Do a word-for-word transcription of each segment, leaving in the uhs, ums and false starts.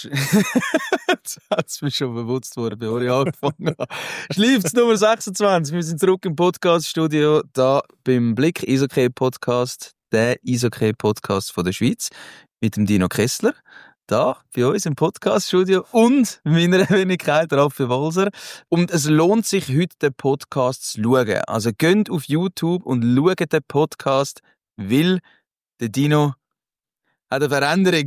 Jetzt hat es mir schon bewusst worden, bevor ich angefangen habe. Schleif's Nummer sechsundzwanzig. Wir sind zurück im Podcast-Studio, da beim Blick Eishockey-Podcast, der Eishockey-Podcast von der Schweiz, mit dem Dino Kessler, da bei uns im Podcast-Studio und meiner Wenigkeit Raffi Walser. Und es lohnt sich, heute den Podcast zu schauen. Also geht auf YouTube und schaut den Podcast, weil der Dino hat eine Veränderung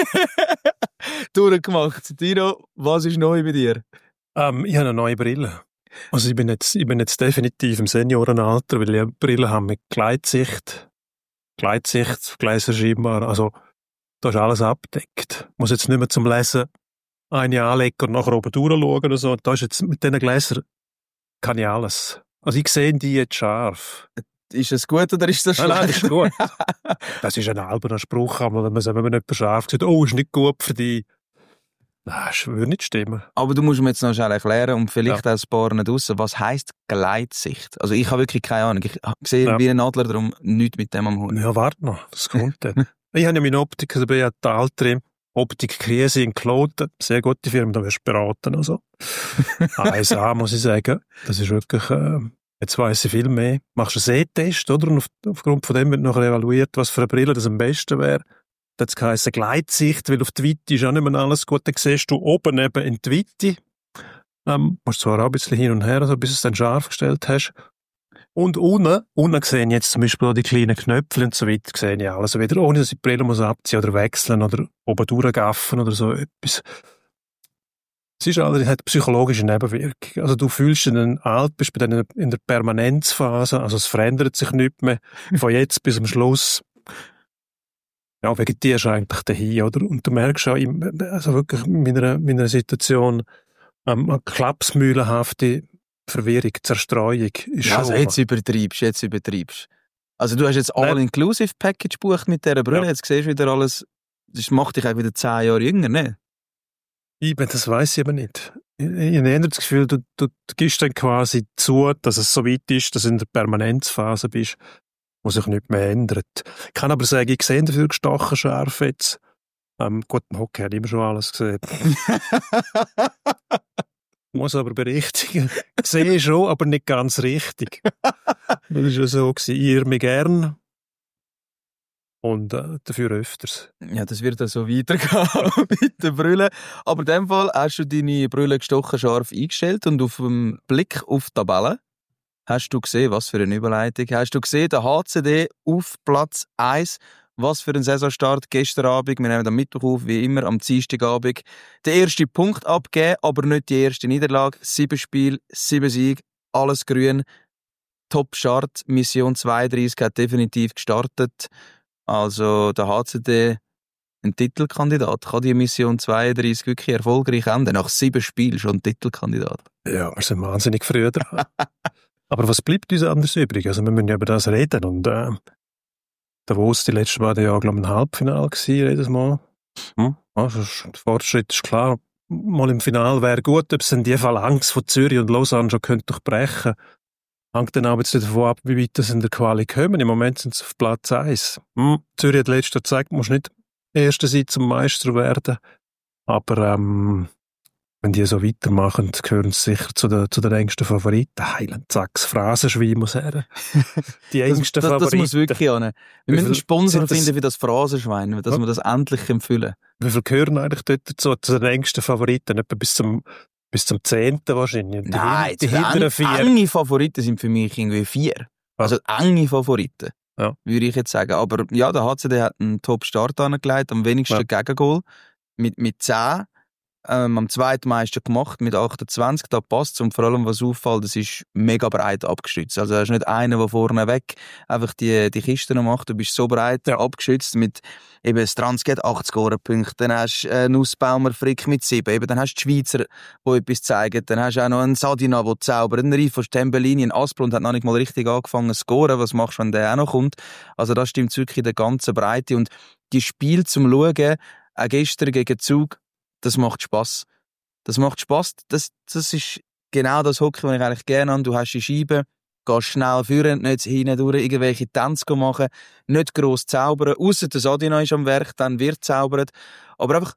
durchgemacht. Dino, was ist neu bei dir? Ähm, ich habe eine neue Brille. Also ich bin jetzt, ich bin jetzt definitiv im Seniorenalter, weil ich eine Brille habe mit Gleitsicht, Gleitsicht, gleiserscheinbar. Also da ist alles abgedeckt. Ich muss jetzt nicht mehr zum Lesen eine anlegen und nachher oben durchschauen oder so. Da ist jetzt mit diesen Gläsern kann ich alles. Also ich sehe die jetzt scharf. Ist das gut oder ist das schlecht? Nein, nein, das ist gut. Das ist ein alberner Spruch, aber wenn man, wenn man jemand scharf sagt, oh, ist nicht gut für dich. Nein, das würde nicht stimmen. Aber du musst mir jetzt noch schnell erklären und vielleicht ja. auch ein paar nicht draussen, was heisst Gleitsicht? Also ich habe wirklich keine Ahnung. Ich sehe ja. wie ein Adler, darum nichts mit dem am Hut. Ja, warte noch, das kommt dann. Ich habe ja meine Optik, also bin ja der Alte Optik Krise in Kloten, sehr gute Firma, da wirst du beraten. Also. eins A muss ich sagen, das ist wirklich... Äh, Jetzt weiss ich viel mehr. Machst einen Sehtest, oder? Und auf, aufgrund von dem wird nachher evaluiert, was für eine Brille das am besten wäre. Das heisst Gleitsicht, weil auf der Weite ist auch nicht mehr alles gut. Dann siehst du oben eben in die Weite. Ähm, musst zwar auch ein bisschen hin und her, also bis du es dann scharf gestellt hast. Und unten, unten sehe ich jetzt zum Beispiel auch die kleinen Knöpfe und so weiter, sehe ich alles wieder, ohne dass ich die Brille muss abziehen oder wechseln oder oben durchgaffen oder so etwas. Es ist alles, hat psychologische Nebenwirkung. Also du fühlst dich alt, bist bei denen in der Permanenzphase, also es verändert sich nichts mehr, von jetzt bis zum Schluss. Ja, vegetierst du eigentlich dahin, oder? Und du merkst auch, also wirklich in meiner, meiner Situation, ähm, eine klapsmühlenhafte Verwirrung, Zerstreuung. Ist ja, also jetzt übertreibst, jetzt übertreibst. Also du hast jetzt All-Inclusive-Package gebucht mit dieser Brille, ja. Jetzt siehst du wieder alles, das macht dich auch wieder zehn Jahre jünger, ne? Ich, das weiss ich aber nicht. Ich, ich habe das Gefühl, du, du, du gibst dann quasi zu, dass es so weit ist, dass du in der Permanenzphase bist, wo sich nichts mehr ändert. Ich kann aber sagen, ich sehe dafür gestochen scharf jetzt. Ähm, gut, im Hockey habe ich immer schon alles gesehen. Muss aber berichtigen. Ich sehe schon, aber nicht ganz richtig. Das war ja so, ich irre mich gern. Und äh, dafür öfters. Ja, das wird dann so weitergehen mit der Brille. Aber in dem Fall hast du deine Brille gestochen scharf eingestellt und auf dem Blick auf die Tabelle hast du gesehen, was für eine Überleitung. Hast du gesehen, der H C D auf Platz eins. Was für ein Saisonstart gestern Abend. Wir nehmen am Mittwoch auf, wie immer, am Dienstagabend. Den ersten Punkt abgeben, aber nicht die erste Niederlage. Sieben Spiele, sieben Siege, alles grün. Top-Start, Mission zweiunddreißig hat definitiv gestartet. Also der H C D, ein Titelkandidat. Kann die Mission zweiunddreißig wirklich erfolgreich enden? Nach sieben Spielen schon ein Titelkandidat. Ja, wir sind wahnsinnig früh dran. Aber was bleibt uns anders übrig? Also wir müssen ja über das reden. Und äh, Davos, die letzten beiden Jahre, glaube ich, ein Halbfinale gewesen, jedes Mal. Hm? Also, der Fortschritt ist klar. Mal im Finale wäre gut, ob es in die Phalanx von Zürich und Lausanne schon könnte durchbrechen. Hängt dann aber jetzt davon ab, wie weit das in der Quali kommen. Im Moment sind sie auf Platz eins. Hm, Zürich hat letztes Jahr gezeigt, du musst nicht Erster sein, zum Meister werden. Aber ähm, wenn die so weitermachen, gehören sie sicher zu den, zu den engsten Favoriten. Heilen, Zacks, Phrasenschwein muss her. Die engsten das, das, Favoriten. Das muss wirklich an. Wir müssen einen Sponsor finden für das Phrasenschwein, dass ja. wir das endlich empfüllen. Wie viel gehören eigentlich dort dazu, zu den engsten Favoriten? Etwa bis zum Bis zum zehnten wahrscheinlich. Und Nein, die, die hinteren vier. Enge Favoriten sind für mich irgendwie vier. Also enge Favoriten, ja. würde ich jetzt sagen. Aber ja, der H C D hat einen Top-Start angelegt, am wenigsten ja. Gegengol. Mit, mit zehn. Ähm, am zweitmeisten gemacht, mit achtundzwanzig. Da passt es. Und vor allem, was auffällt, das ist mega breit abgestützt. Also, du hast nicht einen, der vorne weg einfach die, die Kisten macht. Du bist so breit ja. abgestützt mit eben Strandsgate acht Scorepunkte. Dann hast du äh, Nussbaumer Frick mit sieben. Eben, dann hast du die Schweizer, die etwas zeigen. Dann hast du auch noch einen Sadina, der zaubert. Einen Rifo Stembellini, einen Asplund hat noch nicht mal richtig angefangen zu scoren. Was machst du, wenn der auch noch kommt? Also, das stimmt wirklich in der ganzen Breite. Und die Spiele zum Schauen, auch gestern gegen Zug, das macht Spass. Das macht Spass. Das, das ist genau das Hockey, was ich eigentlich gerne habe. Du hast die Scheibe, gehst schnell führen, nicht hinten durch irgendwelche Tänze machen, nicht gross zaubern. Ausser der Sadina ist am Werk, dann wird zaubert. Aber einfach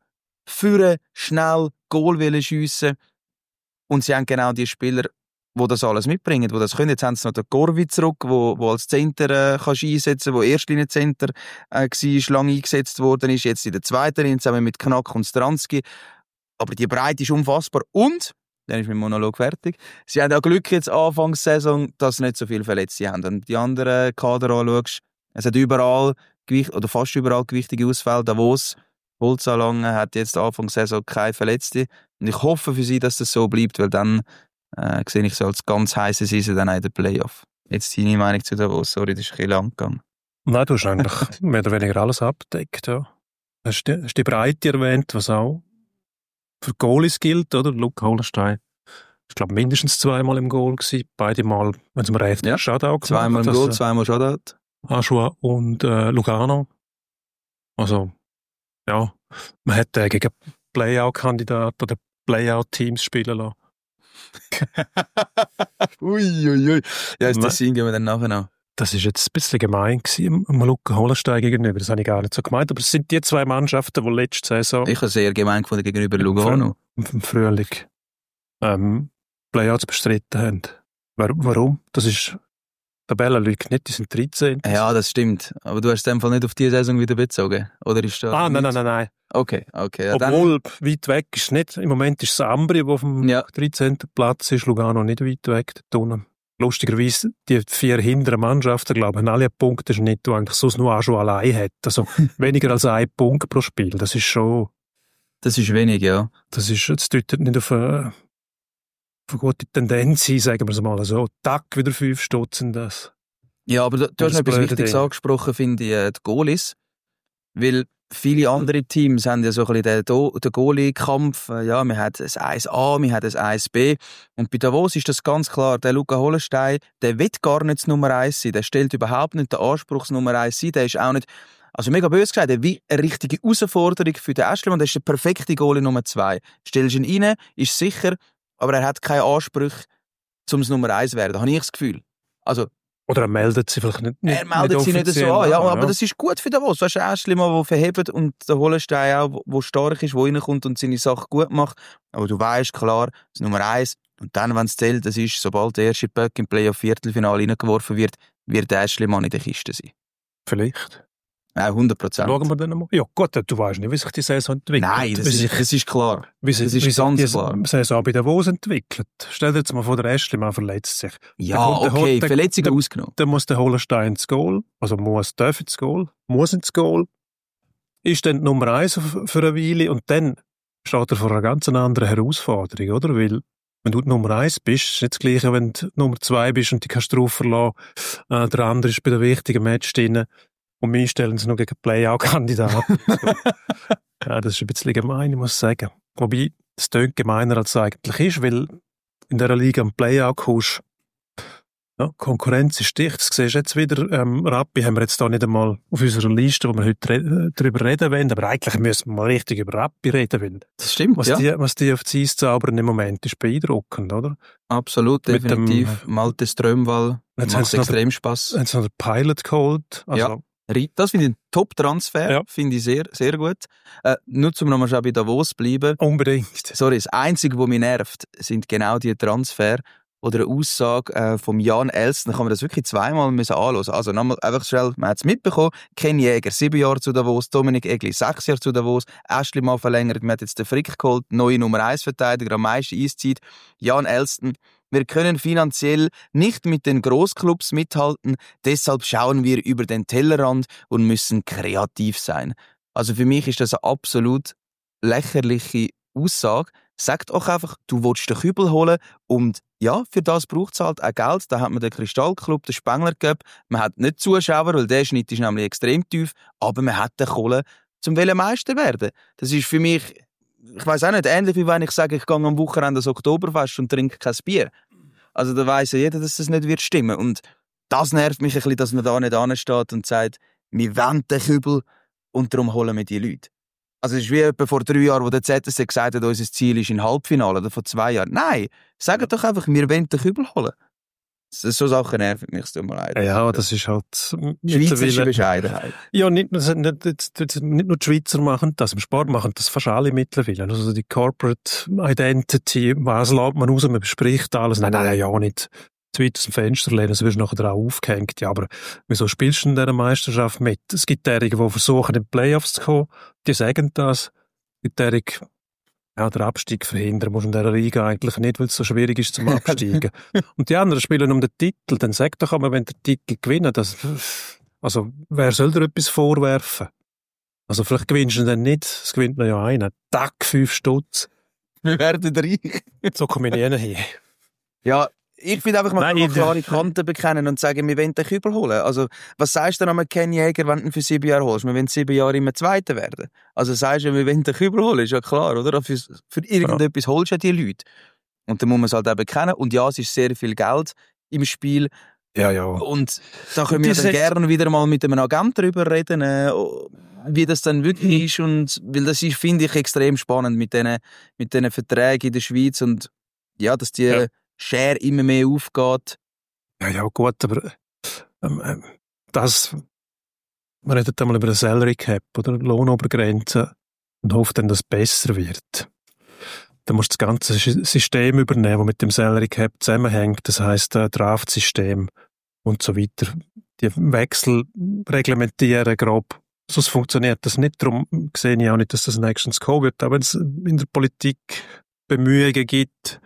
führen, schnell, Goal wollen schiessen. Und sie haben genau die Spieler, die das alles mitbringen, die das können. Jetzt haben sie noch den Gorwi zurück, wo, wo als Center äh, kannst einsetzen kann, wo Erstlinie-Center äh, war, lange eingesetzt worden ist, jetzt in der zweiten Linie, zusammen mit Knack und Stranski. Aber die Breite ist unfassbar. Und, dann ist mein Monolog fertig, sie haben auch Glück jetzt Anfangssaison, dass sie nicht so viele Verletzte haben. Wenn du die anderen Kader anschaust, es hat überall, oder fast überall gewichtige Ausfälle. Davos, Holzalange hat jetzt Anfangssaison keine Verletzte. Und ich hoffe für sie, dass das so bleibt, weil dann äh, sehe ich so als ganz heiße Season dann auch in den Playoff. Jetzt deine Meinung zu Davos, sorry, das ist ein bisschen lang gegangen. Nein, du hast eigentlich mehr oder weniger alles abgedeckt, ja. Du hast die, hast die Breite erwähnt, was auch für Goalies gilt, oder? Luca Hollenstein, ich glaube, mindestens zweimal im Goal gewesen, beide Mal, wenn es mir recht ja. Shutout gemacht. Zweimal im Goal, zweimal Shutout. Aschua und äh, Lugano. Also, ja, man hätte gegen Playout-Kandidaten oder Playout-Teams spielen lassen. Uiuiui. Ui, ui. Ja, das Tessin gehen wir dann nachher noch. Das war jetzt ein bisschen gemein gewesen, am Luca Hollenstein gegenüber. Das habe ich gar nicht so gemeint. Aber es sind die zwei Mannschaften, die letzte Saison... Ich habe sehr gemein gefunden gegenüber Lugano. Im Frühling ähm, Playouts bestritten haben. Warum? Das ist... Die Tabelle lügt nicht, die sind dreizehn. Ja, das stimmt. Aber du hast es in dem Fall nicht auf diese Saison wieder bezogen? Oder ist das ah, nein, nein, nein, nein. Okay, okay. Ja, obwohl, dann... weit weg ist es nicht. Im Moment ist es Ambri, der auf dem ja. dreizehnten Platz ist. Lugano nicht weit weg, dort unten. Lustigerweise, die vier hinteren Mannschaften, glaube ich, haben alle einen Punkt, das ist nicht, du eigentlich sonst nur schon allein hat. Also weniger als ein Punkt pro Spiel. Das ist schon... Das ist wenig, ja. Das ist, das deutet nicht auf eine, auf eine gute Tendenz hin, sagen wir es mal so. Tack, wieder fünf Stutzen das. Ja, aber du, du hast noch etwas Wichtiges Ding. angesprochen, finde ich, die Goalies. Weil viele andere Teams haben ja so ein bisschen den, den Goalie-Kampf. Ja, wir haben ein eins A, wir haben ein eins B. Und bei Davos ist das ganz klar, der Luca Hollenstein, der will gar nicht das Nummer eins sein. Der stellt überhaupt nicht den Anspruch, das Nummer eins zu sein. Der ist auch nicht, also mega böse gesagt, der will eine richtige Herausforderung für den Aschlemann. Der ist der perfekte Goalie Nummer zwei. Stellst ihn rein, ist sicher, aber er hat keine Ansprüche, um das Nummer eins zu werden. Da habe ich das Gefühl. Also, oder er meldet sich vielleicht nicht, nicht Er meldet sich nicht so an, ja, aber ja. Das ist gut für Davos. Du hast einen Aschlemann, der verhebt und der Hollenstein auch, der stark ist, der reinkommt und seine Sache gut macht. Aber du weißt klar, das Nummer eins. Und dann, wenn es zählt, das ist, sobald der erste Puck im Playoff-Viertelfinale reingeworfen wird, wird der Aschlemann in der Kiste sein. Vielleicht. Ja, hundert Prozent. Schauen wir dann mal. Ja gut, du weißt nicht, wie sich die Saison entwickelt. Nein, das, ist, das ist klar. Wie sich, das ist wie ganz sich die klar. Saison bei Davos entwickelt. Stell dir jetzt mal vor, der Aschlemann verletzt sich. Ja, okay, der, Verletzung der, ausgenommen. Dann muss der Hollenstein ins Goal, also muss, darf ins Goal, muss ins Goal, ist dann Nummer eins für eine Weile und dann steht er vor einer ganz anderen Herausforderung, oder? Weil, wenn du Nummer eins bist, ist es nicht das Gleiche, wenn du Nummer zwei bist und die kannst du drauf verlassen. Äh, der andere ist bei den wichtigen Match drin. Und wir stellen sie noch gegen Playout-Kandidaten. Ja, das ist ein bisschen gemein, ich muss sagen. Wobei, es klingt gemeiner, als es eigentlich ist, weil in dieser Liga am Playout kommst, ja, Konkurrenz ist dicht. Das siehst du jetzt wieder. Ähm, Rappi haben wir jetzt da nicht einmal auf unserer Liste, wo wir heute re- darüber reden wollen. Aber eigentlich müssen wir mal richtig über Rappi reden. Weil das stimmt, was ja. Die, was die auf die Eis zaubern im Moment ist beeindruckend, oder? Absolut, Mit definitiv. Dem, Malte Strömwall macht extrem Spass. Jetzt haben sie den Pilot geholt. Also, ja. Das finde ich ein Top-Transfer, ja. Finde ich sehr, sehr gut. Äh, nur zum nochmal schon bei Davos bleiben. Unbedingt. Sorry, das Einzige, was mich nervt, sind genau die Transfer oder eine Aussage äh, von Jan Elston. Da kann man das wirklich zweimal müssen anhören. Also nochmal einfach schnell, man hat es mitbekommen. Ken Jäger, sieben Jahre zu Davos, Dominik Egli, sechs Jahre zu Davos, Aschlemann verlängert, man hat jetzt den Frick geholt, neue Nummer eins Verteidiger, am meisten Eiszeit. Jan Elston. Wir können finanziell nicht mit den Großclubs mithalten, deshalb schauen wir über den Tellerrand und müssen kreativ sein. Also für mich ist das eine absolut lächerliche Aussage. Sagt auch einfach, du willst den Kübel holen und ja, für das braucht es halt auch Geld. Da hat man den Kristallclub, den Spengler Cup, man hat nicht Zuschauer, weil der Schnitt ist nämlich extrem tief, aber man hat den Kohle, zum Meister werden. Das ist für mich, ich weiss auch nicht, ähnlich wie wenn ich sage, ich gehe am Wochenende das Oktoberfest und trinke kein Bier. Also da weiss ja jeder, dass das nicht wird stimmen. Und das nervt mich ein bisschen, dass man da nicht ansteht und sagt, wir wollen den Kübel und darum holen wir die Leute. Also es ist wie etwa vor drei Jahren, wo der Z S C gesagt hat, unser Ziel ist ein Halbfinale, oder vor zwei Jahren. Nein, sagt doch einfach, wir wollen den Kübel holen. So Sachen nerven mich, es tut mir leid. Ja, das ist halt Schweizerische Bescheidenheit. Ja, nicht, nicht, nicht, nicht nur die Schweizer machen das, im Sport machen das fast alle mittlerweile. Also die Corporate Identity, was lässt man raus, man bespricht alles. Nein, nein, ja nicht zu weit aus dem Fenster lehnen, sonst wirst du nachher auch aufgehängt. Ja, aber wieso spielst du in dieser Meisterschaft mit? Es gibt derige, die versuchen, in die Playoffs zu kommen, die sagen das. Es gibt derige, ja, der Abstieg verhindern musst du in dieser Liga eigentlich nicht, weil es so schwierig ist zum Absteigen. Und die anderen spielen um den Titel, dann sag doch einmal, wenn der Titel gewinnen, das, also, wer soll dir etwas vorwerfen? Also, vielleicht gewinnst du dann nicht, es gewinnt noch ja einer. Tack, fünf Stutz. Wir werden reich. So komme ich nie hin. Ja, ich finde einfach, man Nein, kann ich- klare Kanten bekennen und sagen, wir wollen den Kübel holen. Also, was sagst du dann an Ken Jäger, wenn du ihn für sieben Jahre holst? Wir wollen sieben Jahre immer Zweiter werden. Also sagst du, wir wollen den Kübel holen, ist ja klar, oder? Für, für irgendetwas holst du ja die Leute. Und dann muss man es halt auch bekennen. Und ja, es ist sehr viel Geld im Spiel. Ja, ja. Und da können wir Diese- dann gerne wieder mal mit einem Agent darüber reden, äh, wie das dann wirklich ist. Und, weil das ist, finde ich, extrem spannend mit diesen mit diesen Verträgen in der Schweiz. Und ja, dass die Ja. Share immer mehr aufgeht. Ja, ja, gut, aber ähm, ähm, das, man redet einmal über eine Salary Cap oder Lohnobergrenze und hofft dann, dass es besser wird. Dann musst du das ganze Sy- System übernehmen, das mit dem Salary Cap zusammenhängt, das heisst äh, Draftsystem und so weiter. Die Wechsel reglementieren grob. Sonst funktioniert das nicht. Darum sehe ich auch nicht, dass das nächstens kommen wird. Aber wenn es in der Politik Bemühungen gibt,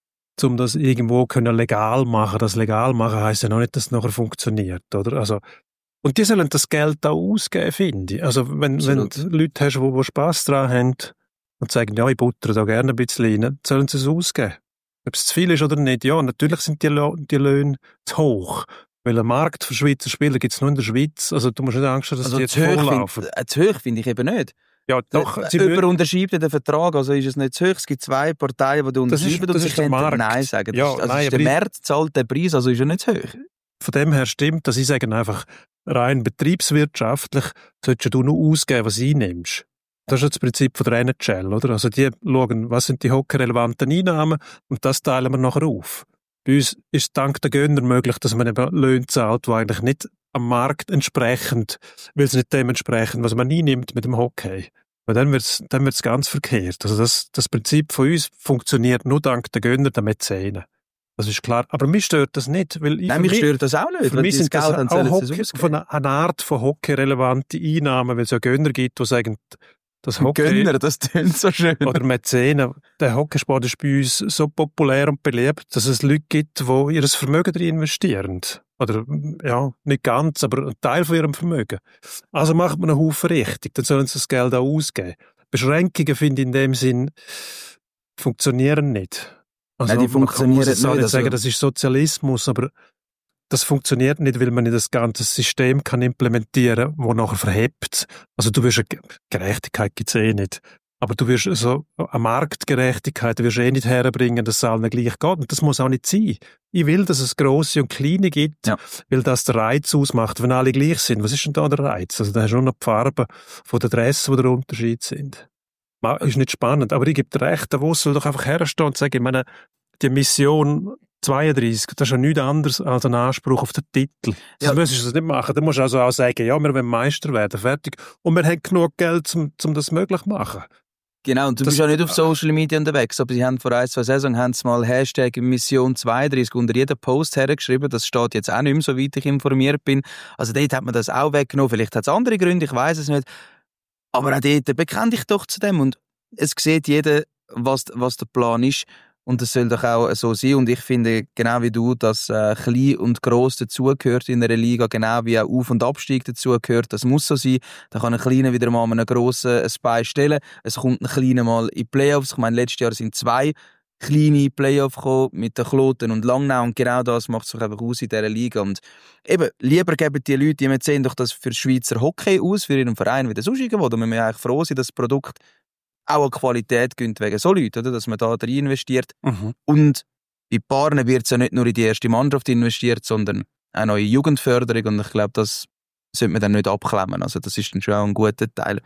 um das irgendwo können legal machen. Das legal machen heisst ja noch nicht, dass es nachher funktioniert, oder? Also, und die sollen das Geld auch ausgeben, finde ich. Also, wenn, wenn Absolut. du Leute hast, die, die Spass daran haben und sagen, ja, ich buttere da gerne ein bisschen rein, sollen sie es ausgeben. Ob es zu viel ist oder nicht, ja, natürlich sind die, Lo- die Löhne zu hoch. Weil ein Markt für Schweizer Spieler gibt es nur in der Schweiz. Also, du musst nicht Angst haben, dass Also die jetzt zu hoch volllaufen. finde äh, zu hoch finde ich eben nicht. Ja, doch, Äh, sie Jemand müssen- unterschreibt ja den Vertrag, also ist es nicht zu hoch. Es gibt zwei Parteien, die Das ist- unterschreiben das und sie ist der können Markt. Nein sagen. Das Ja, ist, also nein, ist der aber ich- Markt zahlt den Preis, also ist er nicht zu hoch. Von dem her stimmt, dass ich sage einfach, rein betriebswirtschaftlich solltest du nur ausgeben, was du einnimmst. Das ist ja das Prinzip von der N H L, oder? Also die schauen, was sind die hockeyrelevanten Einnahmen und das teilen wir nachher auf. Bei uns ist es dank der Gönner möglich, dass man eben Löhne zahlt, die eigentlich nicht am Markt entsprechend, weil es nicht dementsprechend, was man einnimmt mit dem Hockey. Weil dann wird's, dann wird's ganz verkehrt. Also das, das Prinzip von uns funktioniert nur dank der Gönner, der Mäzene. Das ist klar. Aber mich stört das nicht, weil ich Nein, für mich mich- stört das auch nicht. für Wenn mich die sind das Geld haben, auch sollen sie es Hockey, ausgeben. von einer, eine Art von Hockey-relevante Einnahmen, weil es ja Gönner gibt, die sagen, das Hockey Gönner, das tönt so schön. oder Mäzene, der Hockeysport ist bei uns so populär und beliebt, dass es Leute gibt, die ihr Vermögen drin investieren. Oder, ja, nicht ganz, aber ein Teil von ihrem Vermögen. Also macht man einen Haufen richtig, dann sollen sie das Geld auch ausgeben. Beschränkungen, finde ich, in dem Sinn, funktionieren nicht. Also, Nein, die man kann- funktionieren muss jetzt auch nicht, nicht also- sagen, das ist Sozialismus, aber das funktioniert nicht, weil man nicht das ganze System kann implementieren, wo nachher verhebt. Also du wirst, eine Gerechtigkeit gibt's eh nicht. Aber du wirst so eine Marktgerechtigkeit, du wirst eh nicht herbringen, dass es allen gleich geht. Und das muss auch nicht sein. Ich will, dass es grosse und kleine gibt, Ja. weil das der Reiz ausmacht, wenn alle gleich sind. Was ist denn da der Reiz? Also da hast du nur noch die Farben von der Dress, die der Unterschied sind. Ma- Ist nicht spannend, aber ich gebe dir recht, der Wuss soll doch einfach herstehen und sagen, ich meine, die Mission zweiunddreißig, das ist ja nichts anderes als ein Anspruch auf den Titel. Ja. Das müsstest du das nicht machen. Da musst du also auch sagen, ja, wir wollen Meister werden, fertig. Und wir haben genug Geld, um, um das möglich zu machen. Genau, und du Das- bist ja nicht auf Social Media unterwegs, aber sie haben vor ein, zwei Saison haben sie mal Hashtag Mission zweiunddreißig unter jeden Post hergeschrieben. Das steht jetzt auch nicht mehr, soweit ich informiert bin. Also dort hat man das auch weggenommen. Vielleicht hat es andere Gründe, ich weiß es nicht. Aber auch dort bekenn dich doch zu dem und es sieht jeder, was, was der Plan ist. Und das soll doch auch so sein. Und ich finde, genau wie du, dass äh, klein und gross dazugehört in einer Liga, genau wie auch Auf- und Abstieg dazugehört. Das muss so sein. Da kann ein Kleiner wieder mal einen grossen ein Bein stellen. Es kommt ein Kleiner mal in die Playoffs. Ich meine, letztes Jahr sind zwei kleine Playoffs gekommen mit den Kloten und Langnau. Und genau das macht es doch einfach aus in dieser Liga. Und eben, lieber geben die Leute, die sehen doch das für das Schweizer Hockey aus, für ihren Verein, wie das ausschicken will. Da müssen wir eigentlich froh sein, dass das Produkt auch an Qualität gönnt wegen so Leuten, oder? Dass man da rein investiert. Mhm. Und bei Paaren wird es ja nicht nur in die erste Mannschaft investiert, sondern auch noch in Jugendförderung. Und ich glaube, das sollte man dann nicht abklemmen. Also das ist dann schon auch ein guter Teil.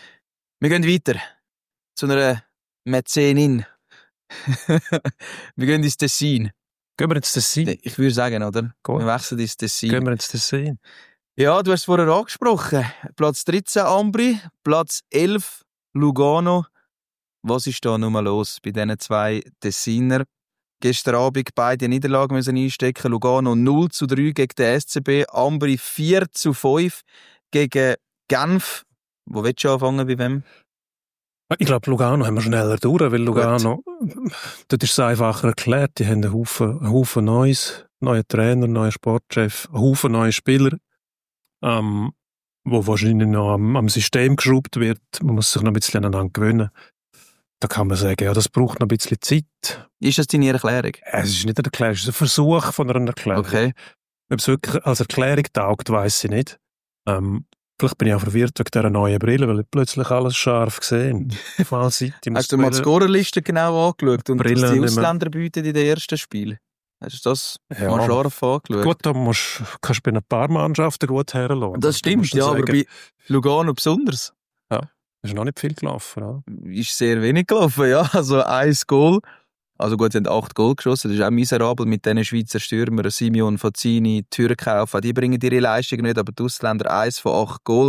Wir gehen weiter zu einer Mäzenin. Wir gehen ins Tessin. Gehen wir ins Tessin? Ich würde sagen, oder? Gut. Wir wechseln ins Tessin. Gehen wir ins Tessin. Ja, du hast es vorher angesprochen. Platz dreizehn Ambri, Platz elf Lugano. Was ist da nun mal los bei diesen zwei Tessiner? Gestern Abend beide Niederlagen müssen einstecken. Lugano null zu drei gegen den S C B, Ambri vier zu fünf gegen Genf. Wo willst du anfangen, bei wem? Ich glaube, Lugano haben wir schneller durch, weil Lugano, dort ist es einfacher erklärt. Die haben einen Haufen, einen Haufen Neues, neue Trainer, neue Sportchef, einen Haufen neue Spieler, ähm, wo wahrscheinlich noch am, am System geschraubt wird. Man muss sich noch ein bisschen aneinander gewöhnen. Da kann man sagen, ja, das braucht noch ein bisschen Zeit. Ist das deine Erklärung? Es ist nicht eine Erklärung, es ist ein Versuch von einer Erklärung. Okay. Ob es wirklich als Erklärung taugt, weiss ich nicht. Ähm, vielleicht bin ich auch verwirrt wegen dieser neuen Brille, weil ich plötzlich alles scharf gesehen habe. Hast du mal die Scorerliste genau angeschaut und Brille was die nicht mehr. Ausländer bieten in den ersten Spielen? Hast du das Ja. mal scharf angeschaut? Gut, da musst, kannst du bei ein paar Mannschaften gut herlassen. Das stimmt, ja, aber bei Lugano besonders. ist noch nicht viel gelaufen, oder? Ist sehr wenig gelaufen, ja. Also ein Goal. Also gut, sie haben acht Goal geschossen. Das ist auch miserabel mit diesen Schweizer Stürmern. Simeon, Fazzini, Türkauf. Die bringen ihre Leistung nicht, aber die Ausländer eins von acht Goal.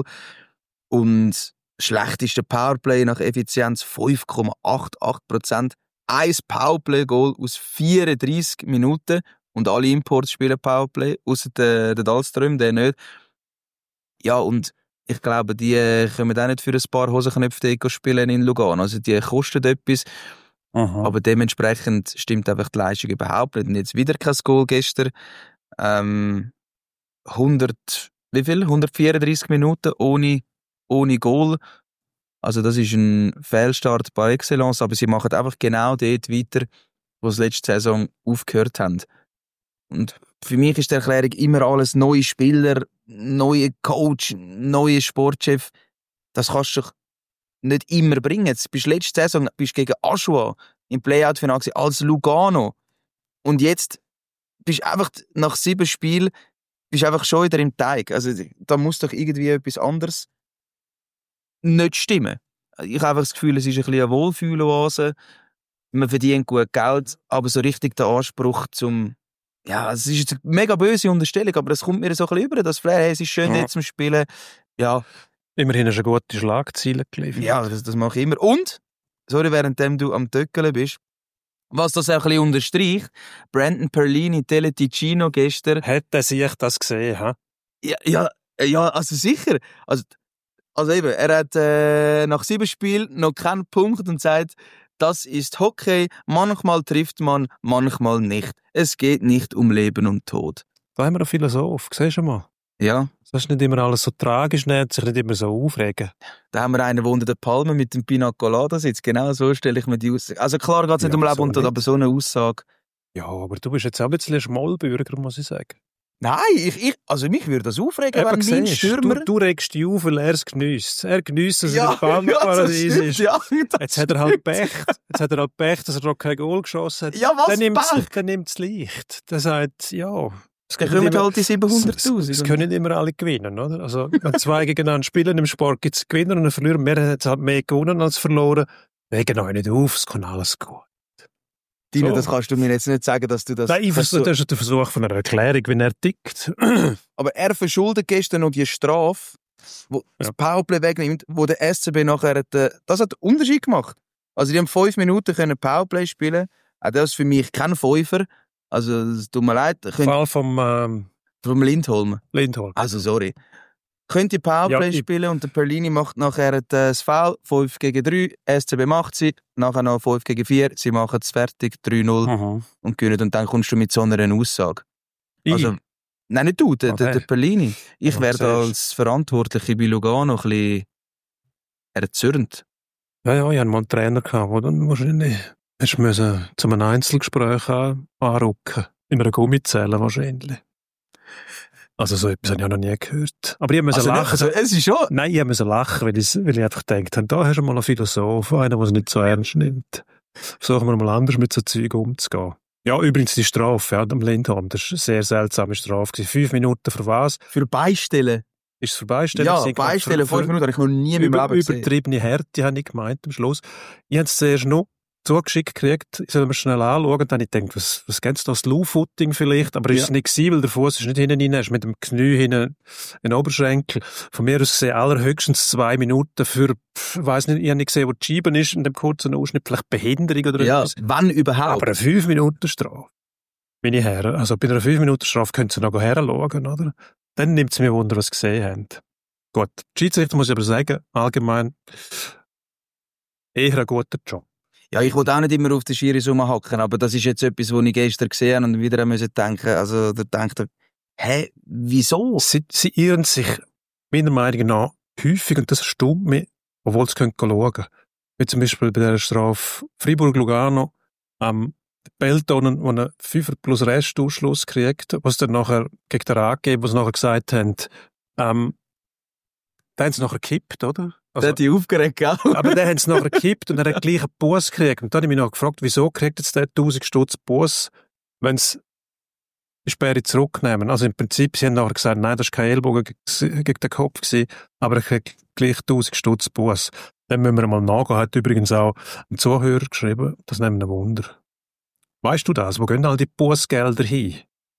Und das schlechteste Powerplay nach Effizienz fünf Komma achtundachtzig Prozent. Ein Powerplay-Goal aus vierunddreissig Minuten. Und alle Imports spielen Powerplay, außer der, der Dahlström, der nicht. Ja, und ich glaube, die können auch nicht für ein paar Hosenknöpfe spielen in Lugano. Also die kosten etwas. Aha. Aber dementsprechend stimmt einfach die Leistung überhaupt nicht. Und jetzt wieder kein Goal gestern. Ähm, hundert, wie viel? hundertvierunddreissig Minuten ohne, ohne Goal. Also das ist ein Fehlstart par excellence. Aber sie machen einfach genau dort weiter, wo sie letzte Saison aufgehört haben. Und für mich ist die Erklärung immer alles neue Spieler, neue Coach, neue Sportchef. Das kannst du doch nicht immer bringen. Jetzt bist du letzte Saison bist gegen Aschua im Playout-Final als Lugano. Und jetzt bist du einfach nach sieben Spielen bist du einfach schon wieder im Teig. Also da muss doch irgendwie etwas anderes nicht stimmen. Ich habe einfach das Gefühl, es ist ein bisschen eine Wohlfühloase. Man verdient gut Geld, aber so richtig der Anspruch zum... Ja, es ist eine mega böse Unterstellung, aber es kommt mir so ein bisschen über, das Flair, hey, es ist schön, ja. jetzt zum Spielen. Ja. Immerhin hast du eine gute Schlagziele geliefert. Ja, das, das mache ich immer. Und, sorry, währenddem du am Töckeln bist, was das auch ein bisschen unterstreicht, Brandon Perlini, Tele-Ticino gestern... Hätte sich das gesehen, ha? Ja, ja, ja, also sicher. Also, also eben, er hat äh, nach sieben Spielen noch keinen Punkt und sagt, das ist Hockey, manchmal trifft man, manchmal nicht. Es geht nicht um Leben und Tod. Da haben wir einen Philosoph, siehst du mal. Ja. Das ist nicht immer alles so tragisch, nicht, sich nicht immer so aufregen. Da haben wir einen, der unter der Palme mit dem Pina Colada sitzt. Genau so stelle ich mir die Aussage. Also klar geht es nicht Ja, um Leben so und Tod, nicht. aber so eine Aussage. Ja, aber du bist jetzt auch ein bisschen ein Schmollbürger, muss ich sagen. Nein, ich, ich, also mich würde das aufregen, Eben, wenn mein siehst, Stürmer... Du, du regst dich auf, weil er es geniesst. Er geniesst, dass Ja, er im Palmenparadies ja, das ist. stimmt, ja, das Jetzt hat er halt Pech. Jetzt hat er halt Pech, dass er noch kein Goal geschossen hat. Ja, was Dann nimmt's, Pech? dann nimmt es leicht. Der sagt, ja... Es Dann kommen halt die Es, siebenhunderttausend. es können nicht immer alle gewinnen, oder? Also, wenn zwei gegeneinander spielen im Sport, gibt es Gewinner und einen Verlierer. Wir haben jetzt halt mehr gewonnen als verloren. Wegen euch nicht auf, es kann alles gut. Dino, So. das kannst du mir jetzt nicht sagen, dass du das... Nein, ich kannst versuch, du- das ist der Versuch von einer Erklärung, wie er tickt. Aber er verschuldet gestern noch die Strafe, wo Ja. das Powerplay wegnimmt, wo der S C B nachher... Hat, äh, das hat einen Unterschied gemacht. Also die haben fünf Minuten können Powerplay spielen. Auch das ist für mich kein Fünfer. Also es tut mir leid. Im Könnt, Fall vom ähm, vom Lindholm. Lindholm. Also sorry. Könnt ihr Powerplay Ja, ich- spielen und der Perlini macht nachher äh, das Foul, fünf gegen drei, S C B macht sie, nachher noch fünf gegen vier, sie machen es fertig, drei null Mhm. und gewinnen. Und dann kommst du mit so einer Aussage. Also, Ich? nein, nicht du, der, Ah, der, der der. Perlini. Ich Ja, werde siehst. als Verantwortliche bei Lugano ein bisschen erzürnt. Ja, ja, ich hatte mal einen Trainer, gehabt, der dann wahrscheinlich hast müssen zu einem Einzelgespräch an- anrücken. In einer Gummizelle wahrscheinlich. Also so etwas habe ich auch noch nie gehört. Aber ich musste Also, lachen. also, es ist schon... Nein, ich musste lachen, weil ich, weil ich einfach gedacht habe, da hast du mal einen Philosoph, einen, der es nicht so ernst nimmt. Versuchen wir mal anders mit so Zeug umzugehen. Ja, übrigens die Strafe, ja, am Lindholm, das war eine sehr seltsame Strafe gewesen. Fünf Minuten für was? Für Beistellen. Ist es für Beistellen? Ja, gewesen? Beistellen, Für- fünf für- Minuten habe ich noch nie in meinem Über, Leben gesehen. übertriebene Härte, habe ich gemeint am Schluss. Ich habe es zuerst noch zugeschickt gekriegt, sollen wir schnell anschauen. Dann habe ich gedacht, was, was gibt's da, das Low-Footing vielleicht? Aber ja. Ist es nicht gewesen, weil der Fuß ist nicht hinten rein, er ist mit dem Knie hinten in den Oberschenkel. Von mir aus gesehen, allerhöchstens zwei Minuten für, ich weiss nicht, ich habe nicht gesehen, wo die Scheibe ist in dem kurzen Ausschnitt, vielleicht Behinderung oder ja, etwas. Wann überhaupt? Aber eine fünf Minuten Strafe. Meine Herren, also bei einer fünf Minuten Strafe könnt ihr noch heranschauen, oder? Dann nimmt es mir Wunder, was sie gesehen haben. Gut, die Schiedsrichter muss ich aber sagen, allgemein eher ein guter Job. Ja, ich wollte auch nicht immer auf den Schiris rumhacken, aber das ist jetzt etwas, was ich gestern gesehen habe und wieder müssen denken, also da denkt er, hä, wieso? Sie, sie irren sich meiner Meinung nach häufig, und das erstaunt mich, obwohl sie schauen können. Wie zum Beispiel bei der Strafe Fribourg-Lugano, am Beltonen, wo einen fünf plus Restausschluss kriegt, was dann nachher gegen den Rat gegeben, was nachher gesagt haben, ähm, da haben sie nachher gekippt, oder? Also, der hat die aufgeregt, gell? Aber der haben sie nachher gekippt und er hat gleich einen Buss gekriegt. Und dann habe ich mich noch gefragt, wieso kriegt jetzt der tausend Stutz Buss, wenn sie die Sperre zurücknehmen? Also im Prinzip, sie haben nachher gesagt, nein, das war kein Ellbogen gegen den Kopf gewesen, aber er kriegt gleich tausend Stutz Buss. Dann müssen wir mal nachgehen. Hat übrigens auch ein Zuhörer geschrieben, das nimmt ein Wunder. Weißt du das? Wo gehen all die Bussgelder hin?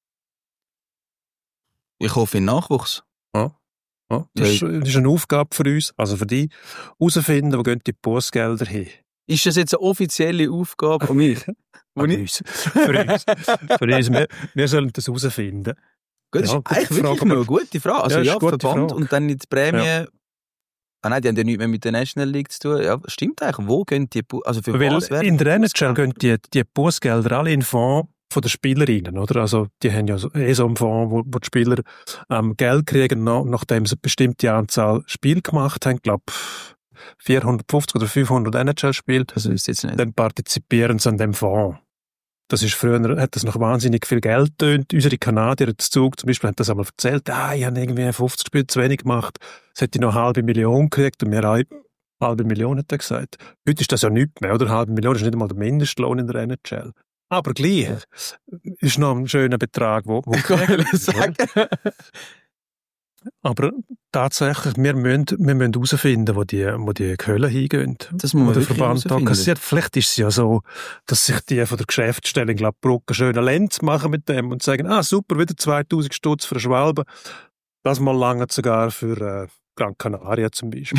Ich hoffe in Nachwuchs. Ja. Ja, das, ist, das ist eine Aufgabe für uns, also für dich, herausfinden, wo gehen die Bussgelder hin. Ist das jetzt eine offizielle Aufgabe von mir? Für uns. Für uns. Für uns. Wir, wir sollen das herausfinden. Gut, das ja, ist eigentlich wirklich Frage, noch eine gute Frage. Also ja, ja Verband Frage. Und dann die Prämie. Ja. Ah nein, die haben ja nichts mehr mit der National League zu tun. Ja, stimmt eigentlich. Wo gehen die Bu- also für Weil was werden in der N H L gehen die, die Bussgelder alle in den Fonds von den Spielerinnen, oder? Also, die haben ja so, eh so einen Fonds, wo, wo die Spieler ähm, Geld kriegen, nach, nachdem sie eine bestimmte Anzahl Spiele gemacht haben. Ich glaube, vierhundertfünfzig oder fünfhundert N H L-Spiele. Das ist jetzt nicht. Dann partizipieren sie an dem Fonds. Das ist früher, hat das noch wahnsinnig viel Geld getönt. Unsere Kanadier, der Zug zum Beispiel, hat das einmal erzählt. Ah, ich habe irgendwie fünfzig Spiele zu wenig gemacht. Das hätte ich noch eine halbe Million gekriegt und mir eine halbe Million, hat er gesagt. Heute ist das ja nichts mehr, oder? Eine halbe Million ist nicht einmal der Mindestlohn in der N H L. Aber gleich ist noch ein schöner Betrag, wo, wo sagen. Aber tatsächlich, wir müssen, wir müssen herausfinden, wo die, wo die Höhlen hingehen. Das muss man der wirklich Verband herausfinden. kassiert. Vielleicht ist es ja so, dass sich die von der Geschäftsstelle in Gladbruck einen schönen Lenz machen mit dem und sagen, ah super, wieder zweitausend Stutz für eine Schwalbe. Das mal lange sogar für äh, Gran Canaria zum Beispiel.